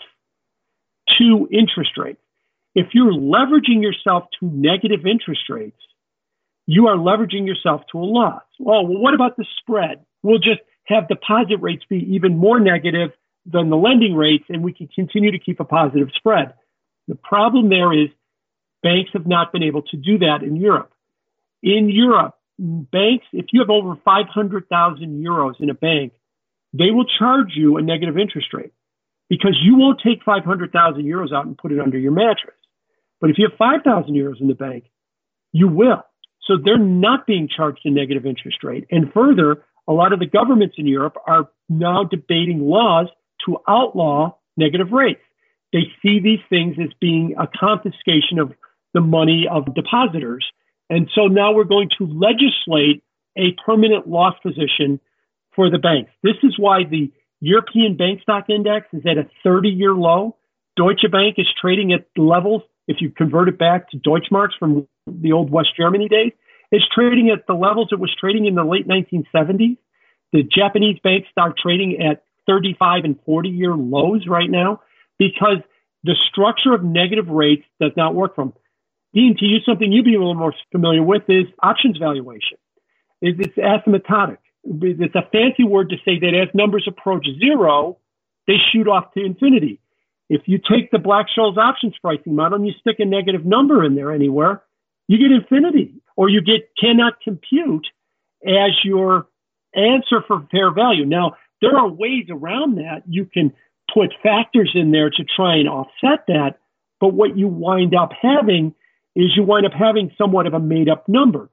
to interest rates. If you're leveraging yourself to negative interest rates, you are leveraging yourself to a loss. Oh, well, what about the spread? We'll just have deposit rates be even more negative than the lending rates, and we can continue to keep a positive spread. The problem there is banks have not been able to do that in Europe. In Europe, banks, if you have over five hundred thousand euros in a bank, they will charge you a negative interest rate because you won't take five hundred thousand euros out and put it under your mattress. But if you have five thousand euros in the bank, you will. So they're not being charged a negative interest rate. And further, a lot of the governments in Europe are now debating laws to outlaw negative rates. They see these things as being a confiscation of the money of depositors. And so now we're going to legislate a permanent loss position for the banks. This is why the European Bank Stock Index is at a thirty-year low. Deutsche Bank is trading at levels, if you convert it back to Deutschmarks from the old West Germany days, it's trading at the levels it was trading in the late nineteen seventies. The Japanese banks are trading at thirty-five and forty-year lows right now because the structure of negative rates does not work for them. Dean, to use something you'd be a little more familiar with is options valuation. It's asymptotic. It's a fancy word to say that as numbers approach zero, they shoot off to infinity. If you take the Black-Scholes options pricing model and you stick a negative number in there anywhere, you get infinity, or you get cannot compute as your answer for fair value. Now, there are ways around that. You can put factors in there to try and offset that, but what you wind up having is you wind up having somewhat of a made-up number.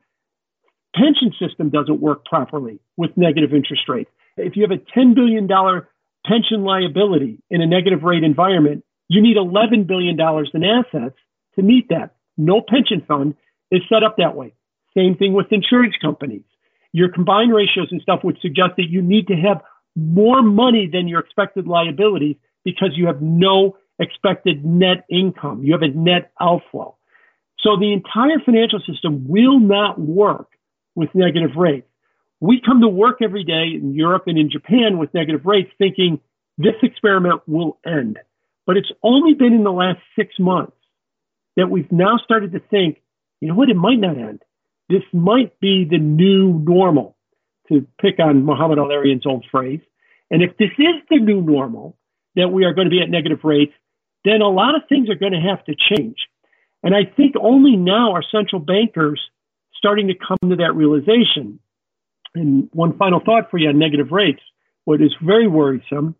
Pension system doesn't work properly with negative interest rates. If you have a ten billion dollars pension liability in a negative rate environment, you need eleven billion dollars in assets to meet that. No pension fund is set up that way. Same thing with insurance companies. Your combined ratios and stuff would suggest that you need to have more money than your expected liabilities because you have no expected net income. You have a net outflow. So the entire financial system will not work with negative rates. We come to work every day in Europe and in Japan with negative rates thinking this experiment will end. But it's only been in the last six months that we've now started to think, you know what, it might not end. This might be the new normal, to pick on Mohamed El-Erian's old phrase. And if this is the new normal, that we are going to be at negative rates, then a lot of things are going to have to change. And I think only now are central bankers starting to come to that realization. And one final thought for you on negative rates. What is very worrisome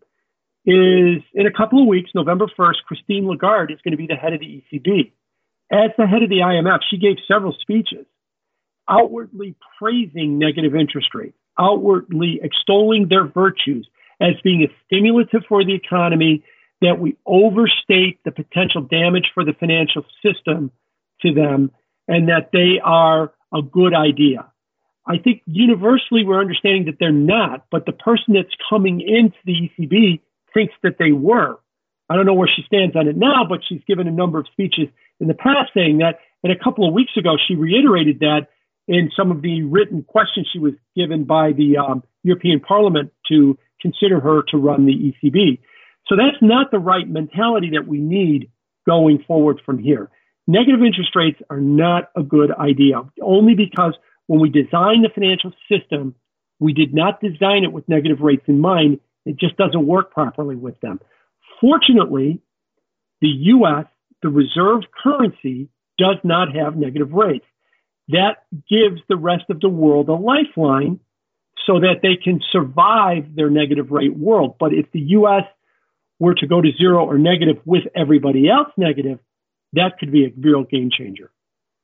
is in a couple of weeks, November first, Christine Lagarde is going to be the head of the E C B. As the head of the I M F, she gave several speeches outwardly praising negative interest rates, outwardly extolling their virtues as being a stimulative for the economy, that we overstate the potential damage for the financial system to them, and that they are a good idea. I think universally we're understanding that they're not, but the person that's coming into the E C B thinks that they were. I don't know where she stands on it now, but she's given a number of speeches in the past saying that. And a couple of weeks ago, she reiterated that in some of the written questions she was given by the um, European Parliament to consider her to run the E C B. So that's not the right mentality that we need going forward from here. Negative interest rates are not a good idea, only because when we designed the financial system, we did not design it with negative rates in mind. It just doesn't work properly with them. Fortunately, the U S, the reserve currency, does not have negative rates. That gives the rest of the world a lifeline so that they can survive their negative rate world. But if the U S were to go to zero or negative with everybody else negative, that could be a real game changer.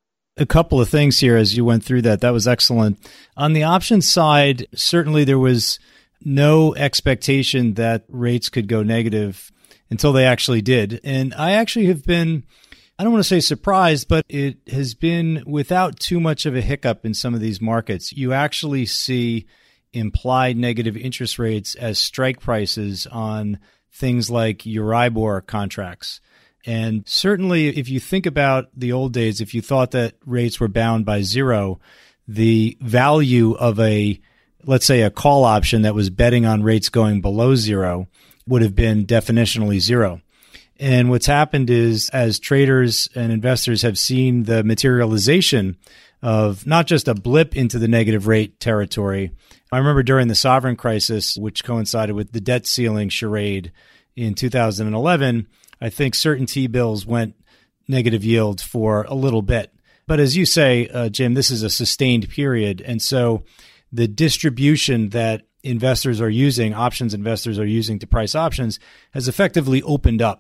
A couple of things here as you went through that. That was excellent. On the options side, certainly there was no expectation that rates could go negative until they actually did. And I actually have been, I don't want to say surprised, but it has been without too much of a hiccup in some of these markets. You actually see implied negative interest rates as strike prices on things like Euribor contracts. And certainly if you think about the old days, if you thought that rates were bound by zero, the value of a, let's say, a call option that was betting on rates going below zero would have been definitionally zero. And what's happened is, as traders and investors have seen the materialization of not just a blip into the negative rate territory. I remember during the sovereign crisis, which coincided with the debt ceiling charade in two thousand eleven, I think certain T-bills went negative yield for a little bit. But as you say, uh, Jim, this is a sustained period. And so the distribution that investors are using, options investors are using to price options, has effectively opened up.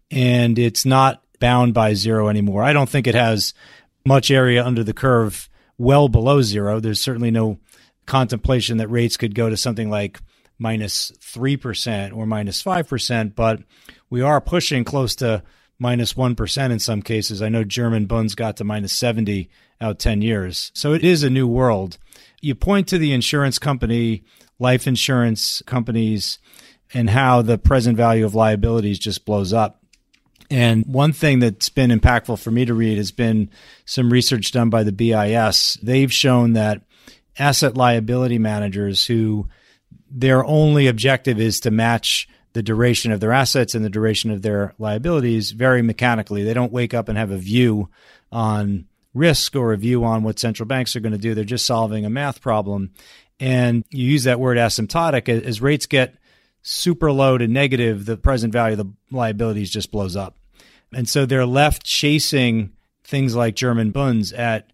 And it's not bound by zero anymore. I don't think it has much area under the curve well below zero. There's certainly no contemplation that rates could go to something like minus three percent or minus five percent, but we are pushing close to minus one percent in some cases. I know German Bunds got to minus seventy out ten years. So it is a new world. You point to the insurance company, life insurance companies, and how the present value of liabilities just blows up. And one thing that's been impactful for me to read has been some research done by the B I S. They've shown that asset liability managers who their only objective is to match the duration of their assets and the duration of their liabilities very mechanically. They don't wake up and have a view on risk or a view on what central banks are going to do. They're just solving a math problem. And you use that word asymptotic. As rates get super low to negative, the present value of the liabilities just blows up. And so they're left chasing things like German Bunds at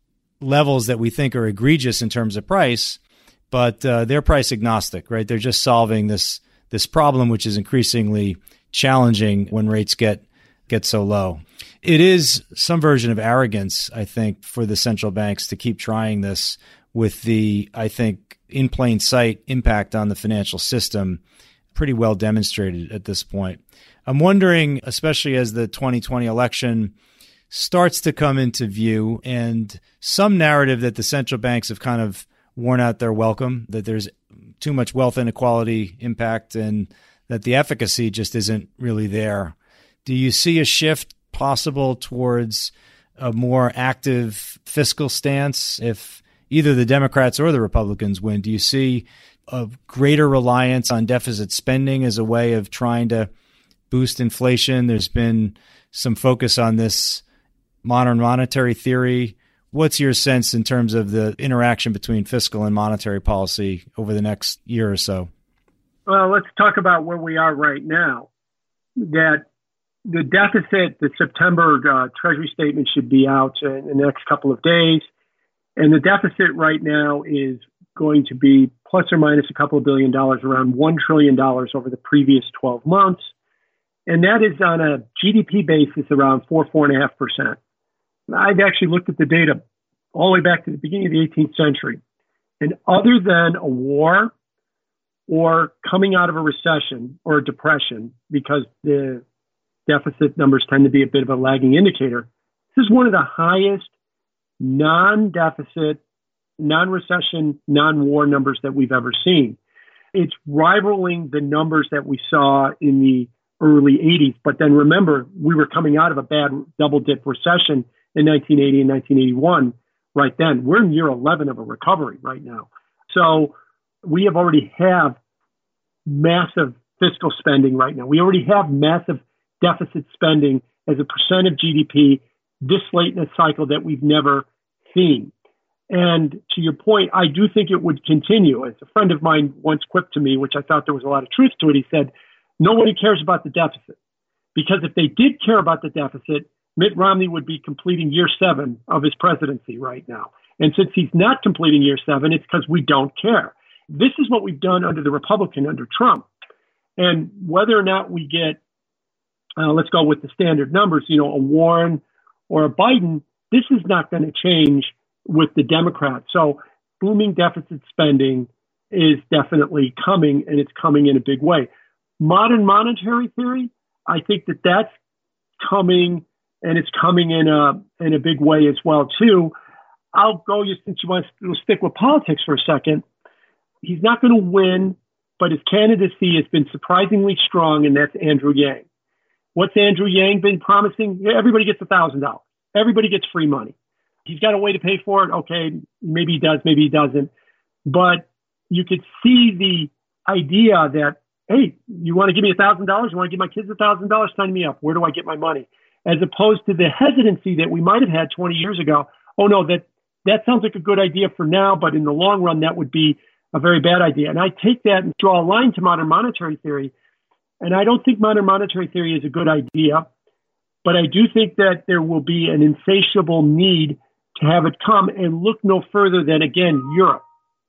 levels that we think are egregious in terms of price, but uh, they're price agnostic, right? They're just solving this this problem, which is increasingly challenging when rates get get so low. It is some version of arrogance, I think, for the central banks to keep trying this with the, I think, in plain sight impact on the financial system pretty well demonstrated at this point. I'm wondering, especially as the twenty twenty election starts to come into view and some narrative that the central banks have kind of worn out their welcome, that there's too much wealth inequality impact and that the efficacy just isn't really there. Do you see a shift possible towards a more active fiscal stance if either the Democrats or the Republicans win? Do you see a greater reliance on deficit spending as a way of trying to boost inflation? There's been some focus on this modern monetary theory. What's your sense in terms of the interaction between fiscal and monetary policy over the next year or so? Well, let's talk about where we are right now. That the deficit, the September uh, Treasury statement should be out in the next couple of days. And the deficit right now is going to be plus or minus a couple of billion dollars, around one trillion dollars over the previous twelve months. And that is on a G D P basis around four, four and a half percent. I've actually looked at the data all the way back to the beginning of the eighteenth century. And other than a war or coming out of a recession or a depression, because the deficit numbers tend to be a bit of a lagging indicator, this is one of the highest non-deficit, non-recession, non-war numbers that we've ever seen. It's rivaling the numbers that we saw in the early eighties. But then remember, we were coming out of a bad double-dip recession in nineteen eighty and nineteen eighty-one. Right then, we're in year eleven of a recovery right now. So we have already have massive fiscal spending right now. We already have massive deficit spending as a percent of G D P this late in a cycle that we've never seen. And to your point, I do think it would continue. As a friend of mine once quipped to me, which I thought there was a lot of truth to it, he said, nobody cares about the deficit. Because if they did care about the deficit, Mitt Romney would be completing year seven of his presidency right now. And since he's not completing year seven, it's because we don't care. This is what we've done under the Republican, under Trump. And whether or not we get, uh, let's go with the standard numbers, you know, a Warren or a Biden, this is not going to change with the Democrats. So booming deficit spending is definitely coming, and it's coming in a big way. Modern monetary theory, I think that that's coming, and it's coming in a in a big way as well, too. I'll go, since you want to stick with politics for a second. He's not going to win, but his candidacy has been surprisingly strong, and that's Andrew Yang. What's Andrew Yang been promising? Everybody gets one thousand dollars. Everybody gets free money. He's got a way to pay for it. Okay, maybe he does, maybe he doesn't. But you could see the idea that, hey, you want to give me one thousand dollars? You want to give my kids one thousand dollars? Sign me up. Where do I get my money? As opposed to the hesitancy that we might have had twenty years ago. Oh, no, that, that sounds like a good idea for now, but in the long run, that would be a very bad idea. And I take that and draw a line to modern monetary theory. And I don't think modern monetary theory is a good idea. But I do think that there will be an insatiable need to have it come, and look no further than, again, Europe.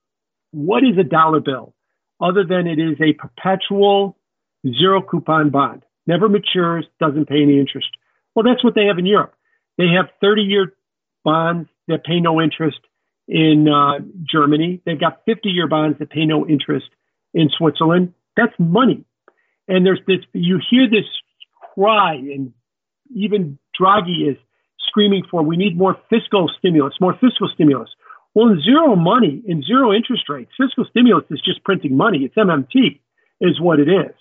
What is a dollar bill other than it is a perpetual zero coupon bond? Never matures, doesn't pay any interest. Well, that's what they have in Europe. They have thirty-year bonds that pay no interest in uh, Germany. They've got fifty-year bonds that pay no interest in Switzerland. That's money. And there's this, you hear this cry, and even Draghi is screaming for, we need more fiscal stimulus, more fiscal stimulus. Well, in zero money, in zero interest rates, fiscal stimulus is just printing money. It's M M T is what it is.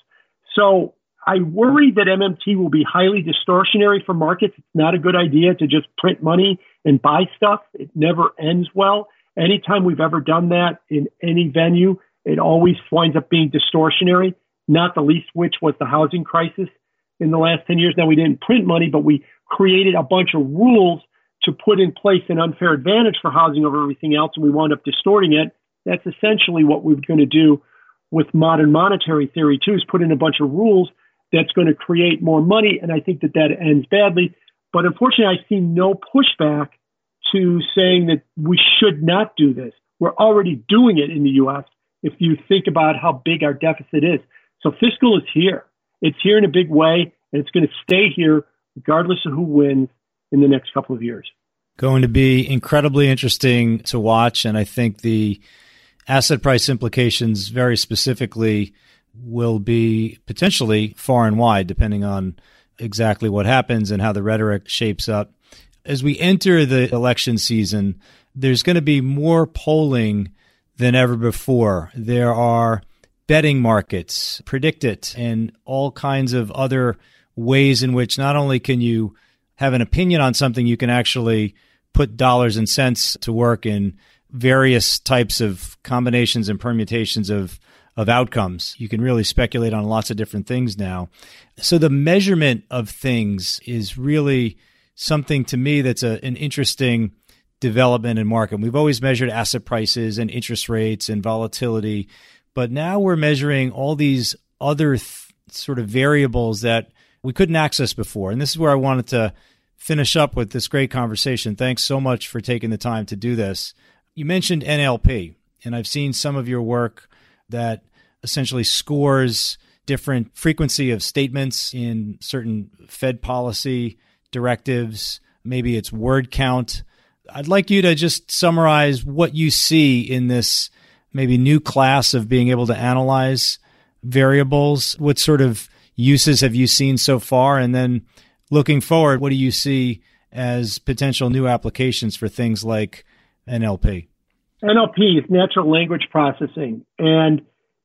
So I worry that M M T will be highly distortionary for markets. It's not a good idea to just print money and buy stuff. It never ends well. Anytime we've ever done that in any venue, it always winds up being distortionary, not the least which was the housing crisis in the last ten years. Now, we didn't print money, but we created a bunch of rules to put in place an unfair advantage for housing over everything else, and we wound up distorting it. That's essentially what we're going to do with modern monetary theory, too, is put in a bunch of rules that's going to create more money, and I think that that ends badly. But unfortunately, I see no pushback to saying that we should not do this. We're already doing it in the U S if you think about how big our deficit is. So fiscal is here. It's here in a big way, and it's going to stay here regardless of who wins in the next couple of years. Going to be incredibly interesting to watch, and I think the asset price implications very specifically will be potentially far and wide, depending on exactly what happens and how the rhetoric shapes up. As we enter the election season, there's going to be more polling than ever before. There are betting markets, predict it, and all kinds of other ways in which not only can you have an opinion on something, you can actually put dollars and cents to work in various types of combinations and permutations of, of outcomes. You can really speculate on lots of different things now. So the measurement of things is really something to me that's a, an interesting development in market. We've always measured asset prices and interest rates and volatility, but now we're measuring all these other th- sort of variables that we couldn't access before. And this is where I wanted to finish up with this great conversation. Thanks so much for taking the time to do this. You mentioned N L P, and I've seen some of your work that essentially scores different frequency of statements in certain Fed policy directives. Maybe it's word count. I'd like you to just summarize what you see in this maybe new class of being able to analyze variables. What sort of uses have you seen so far? And then looking forward, what do you see as potential new applications for things like N L P? N L P is natural language processing, and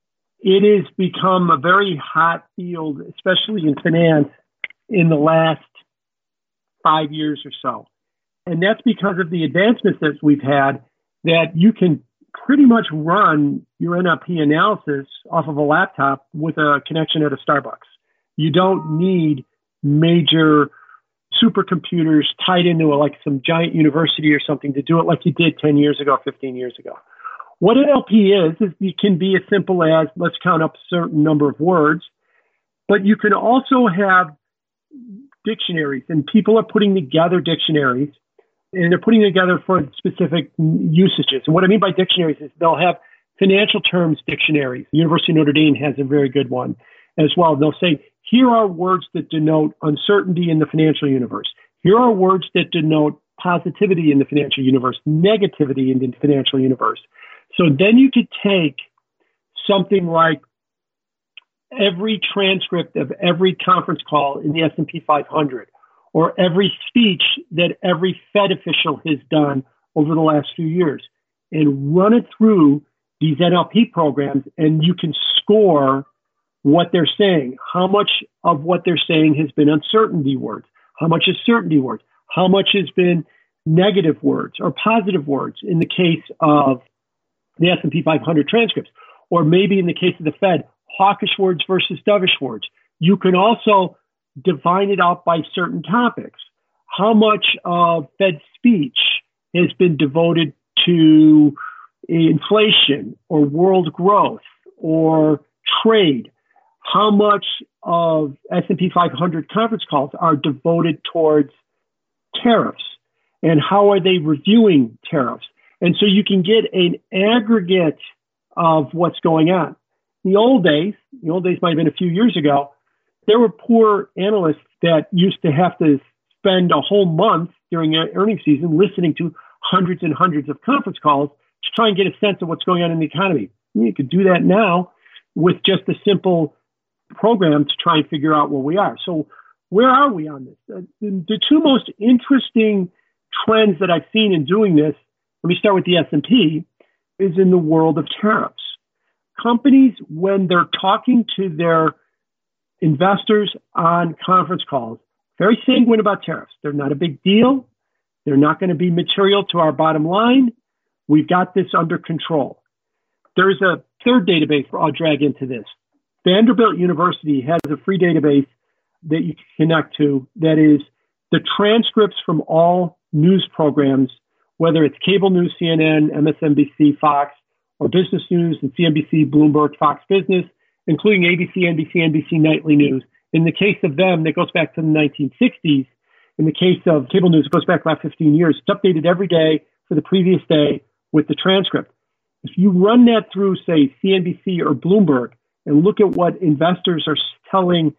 it has become a very hot field, especially in finance, in the last five years or so. And that's because of the advancements that we've had, that you can pretty much run your N L P analysis off of a laptop with a connection at a Starbucks. You don't need major supercomputers tied into a, like some giant university or something to do it like you did ten years ago, fifteen years ago. What N L P is, is it can be as simple as let's count up a certain number of words, but you can also have dictionaries, and people are putting together dictionaries, and they're putting together for specific usages. And what I mean by dictionaries is they'll have financial terms dictionaries. The University of Notre Dame has a very good one as well. They'll say, here are words that denote uncertainty in the financial universe. Here are words that denote positivity in the financial universe, negativity in the financial universe. So then you could take something like every transcript of every conference call in the S and P five hundred, or every speech that every Fed official has done over the last few years, and run it through these N L P programs, and you can score what they're saying. How much of what they're saying has been uncertainty words? How much is certainty words? How much has been negative words or positive words in the case of the S and P five hundred transcripts? Or maybe in the case of the Fed, hawkish words versus dovish words. You can also divine it out by certain topics. How much of Fed speech has been devoted to inflation or world growth or trade? how much of S and P five hundred conference calls are devoted towards tariffs, and how are they reviewing tariffs. And so you can get an aggregate of what's going on. In the old days, the old days might have been a few years ago, there were poor analysts that used to have to spend a whole month during earnings season listening to hundreds and hundreds of conference calls to try and get a sense of what's going on in the economy. You could do that now with just a simple program to try and figure out where we are. So where are we on this? Uh, the, the two most interesting trends that I've seen in doing this, let me start with the S and P, is in the world of tariffs. Companies, when they're talking to their investors on conference calls, very sanguine about tariffs. They're not a big deal. They're not going to be material to our bottom line. We've got this under control. There's a third database I'll drag into this. Vanderbilt University has a free database that you can connect to that is the transcripts from all news programs, whether it's cable news, C N N, M S N B C, Fox, or business news and C N B C, Bloomberg, Fox Business, including A B C, N B C, N B C Nightly News. In the case of them, that goes back to the nineteen sixties. In the case of cable news, it goes back about fifteen years. It's updated every day for the previous day with the transcript. If you run that through, say, C N B C or Bloomberg, and look at what investors are telling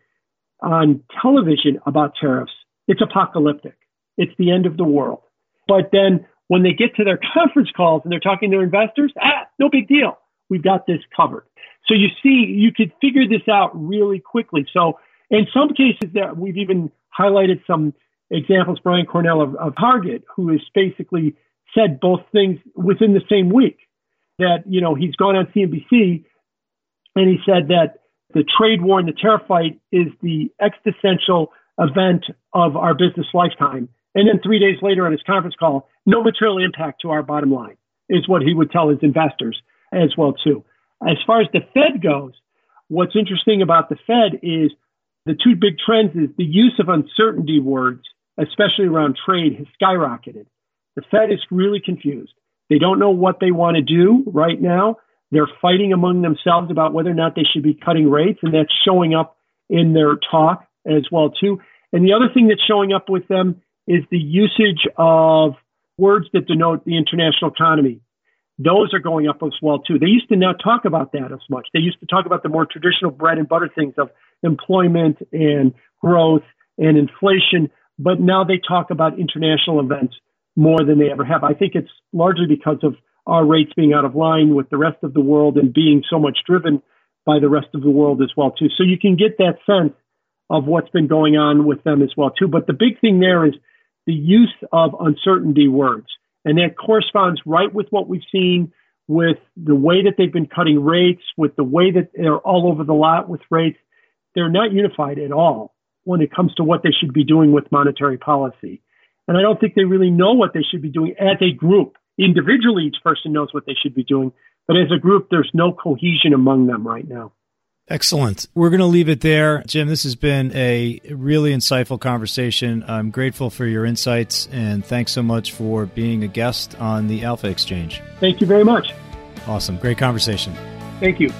on television about tariffs, it's apocalyptic. It's the end of the world. But then when they get to their conference calls and they're talking to their investors, ah, no big deal. We've got this covered. So you see, you could figure this out really quickly. So in some cases, that we've even highlighted some examples, Brian Cornell of, of Target, who has basically said both things within the same week. That, you know, he's gone on C N B C and he said that the trade war and the tariff fight is the existential event of our business lifetime. And then three days later on his conference call, no material impact to our bottom line is what he would tell his investors as well, too. As far as the Fed goes, what's interesting about the Fed is the two big trends is the use of uncertainty words, especially around trade, has skyrocketed. The Fed is really confused. They don't know what they want to do right now. They're fighting among themselves about whether or not they should be cutting rates, and that's showing up in their talk as well, too. And the other thing that's showing up with them is the usage of words that denote the international economy. Those are going up as well, too. They used to not talk about that as much. They used to talk about the more traditional bread and butter things of employment and growth and inflation, but now they talk about international events more than they ever have. I think it's largely because of our rates being out of line with the rest of the world and being so much driven by the rest of the world as well, too. So you can get that sense of what's been going on with them as well, too. But the big thing there is the use of uncertainty words. And that corresponds right with what we've seen with the way that they've been cutting rates, with the way that they're all over the lot with rates. They're not unified at all when it comes to what they should be doing with monetary policy. And I don't think they really know what they should be doing as a group. Individually, each person knows what they should be doing. But as a group, there's no cohesion among them right now. Excellent. We're going to leave it there. Jim, this has been a really insightful conversation. I'm grateful for your insights, and thanks so much for being a guest on the Alpha Exchange. Thank you very much. Awesome. Great conversation. Thank you.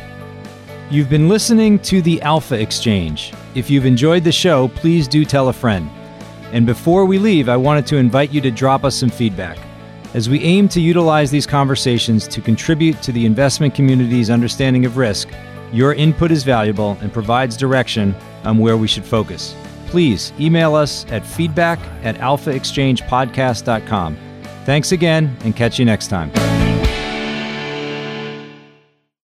You've been listening to the Alpha Exchange. If you've enjoyed the show, please do tell a friend. And before we leave, I wanted to invite you to drop us some feedback. As we aim to utilize these conversations to contribute to the investment community's understanding of risk, your input is valuable and provides direction on where we should focus. Please email us at feedback at alpha exchange podcast dot com. Thanks again, and catch you next time.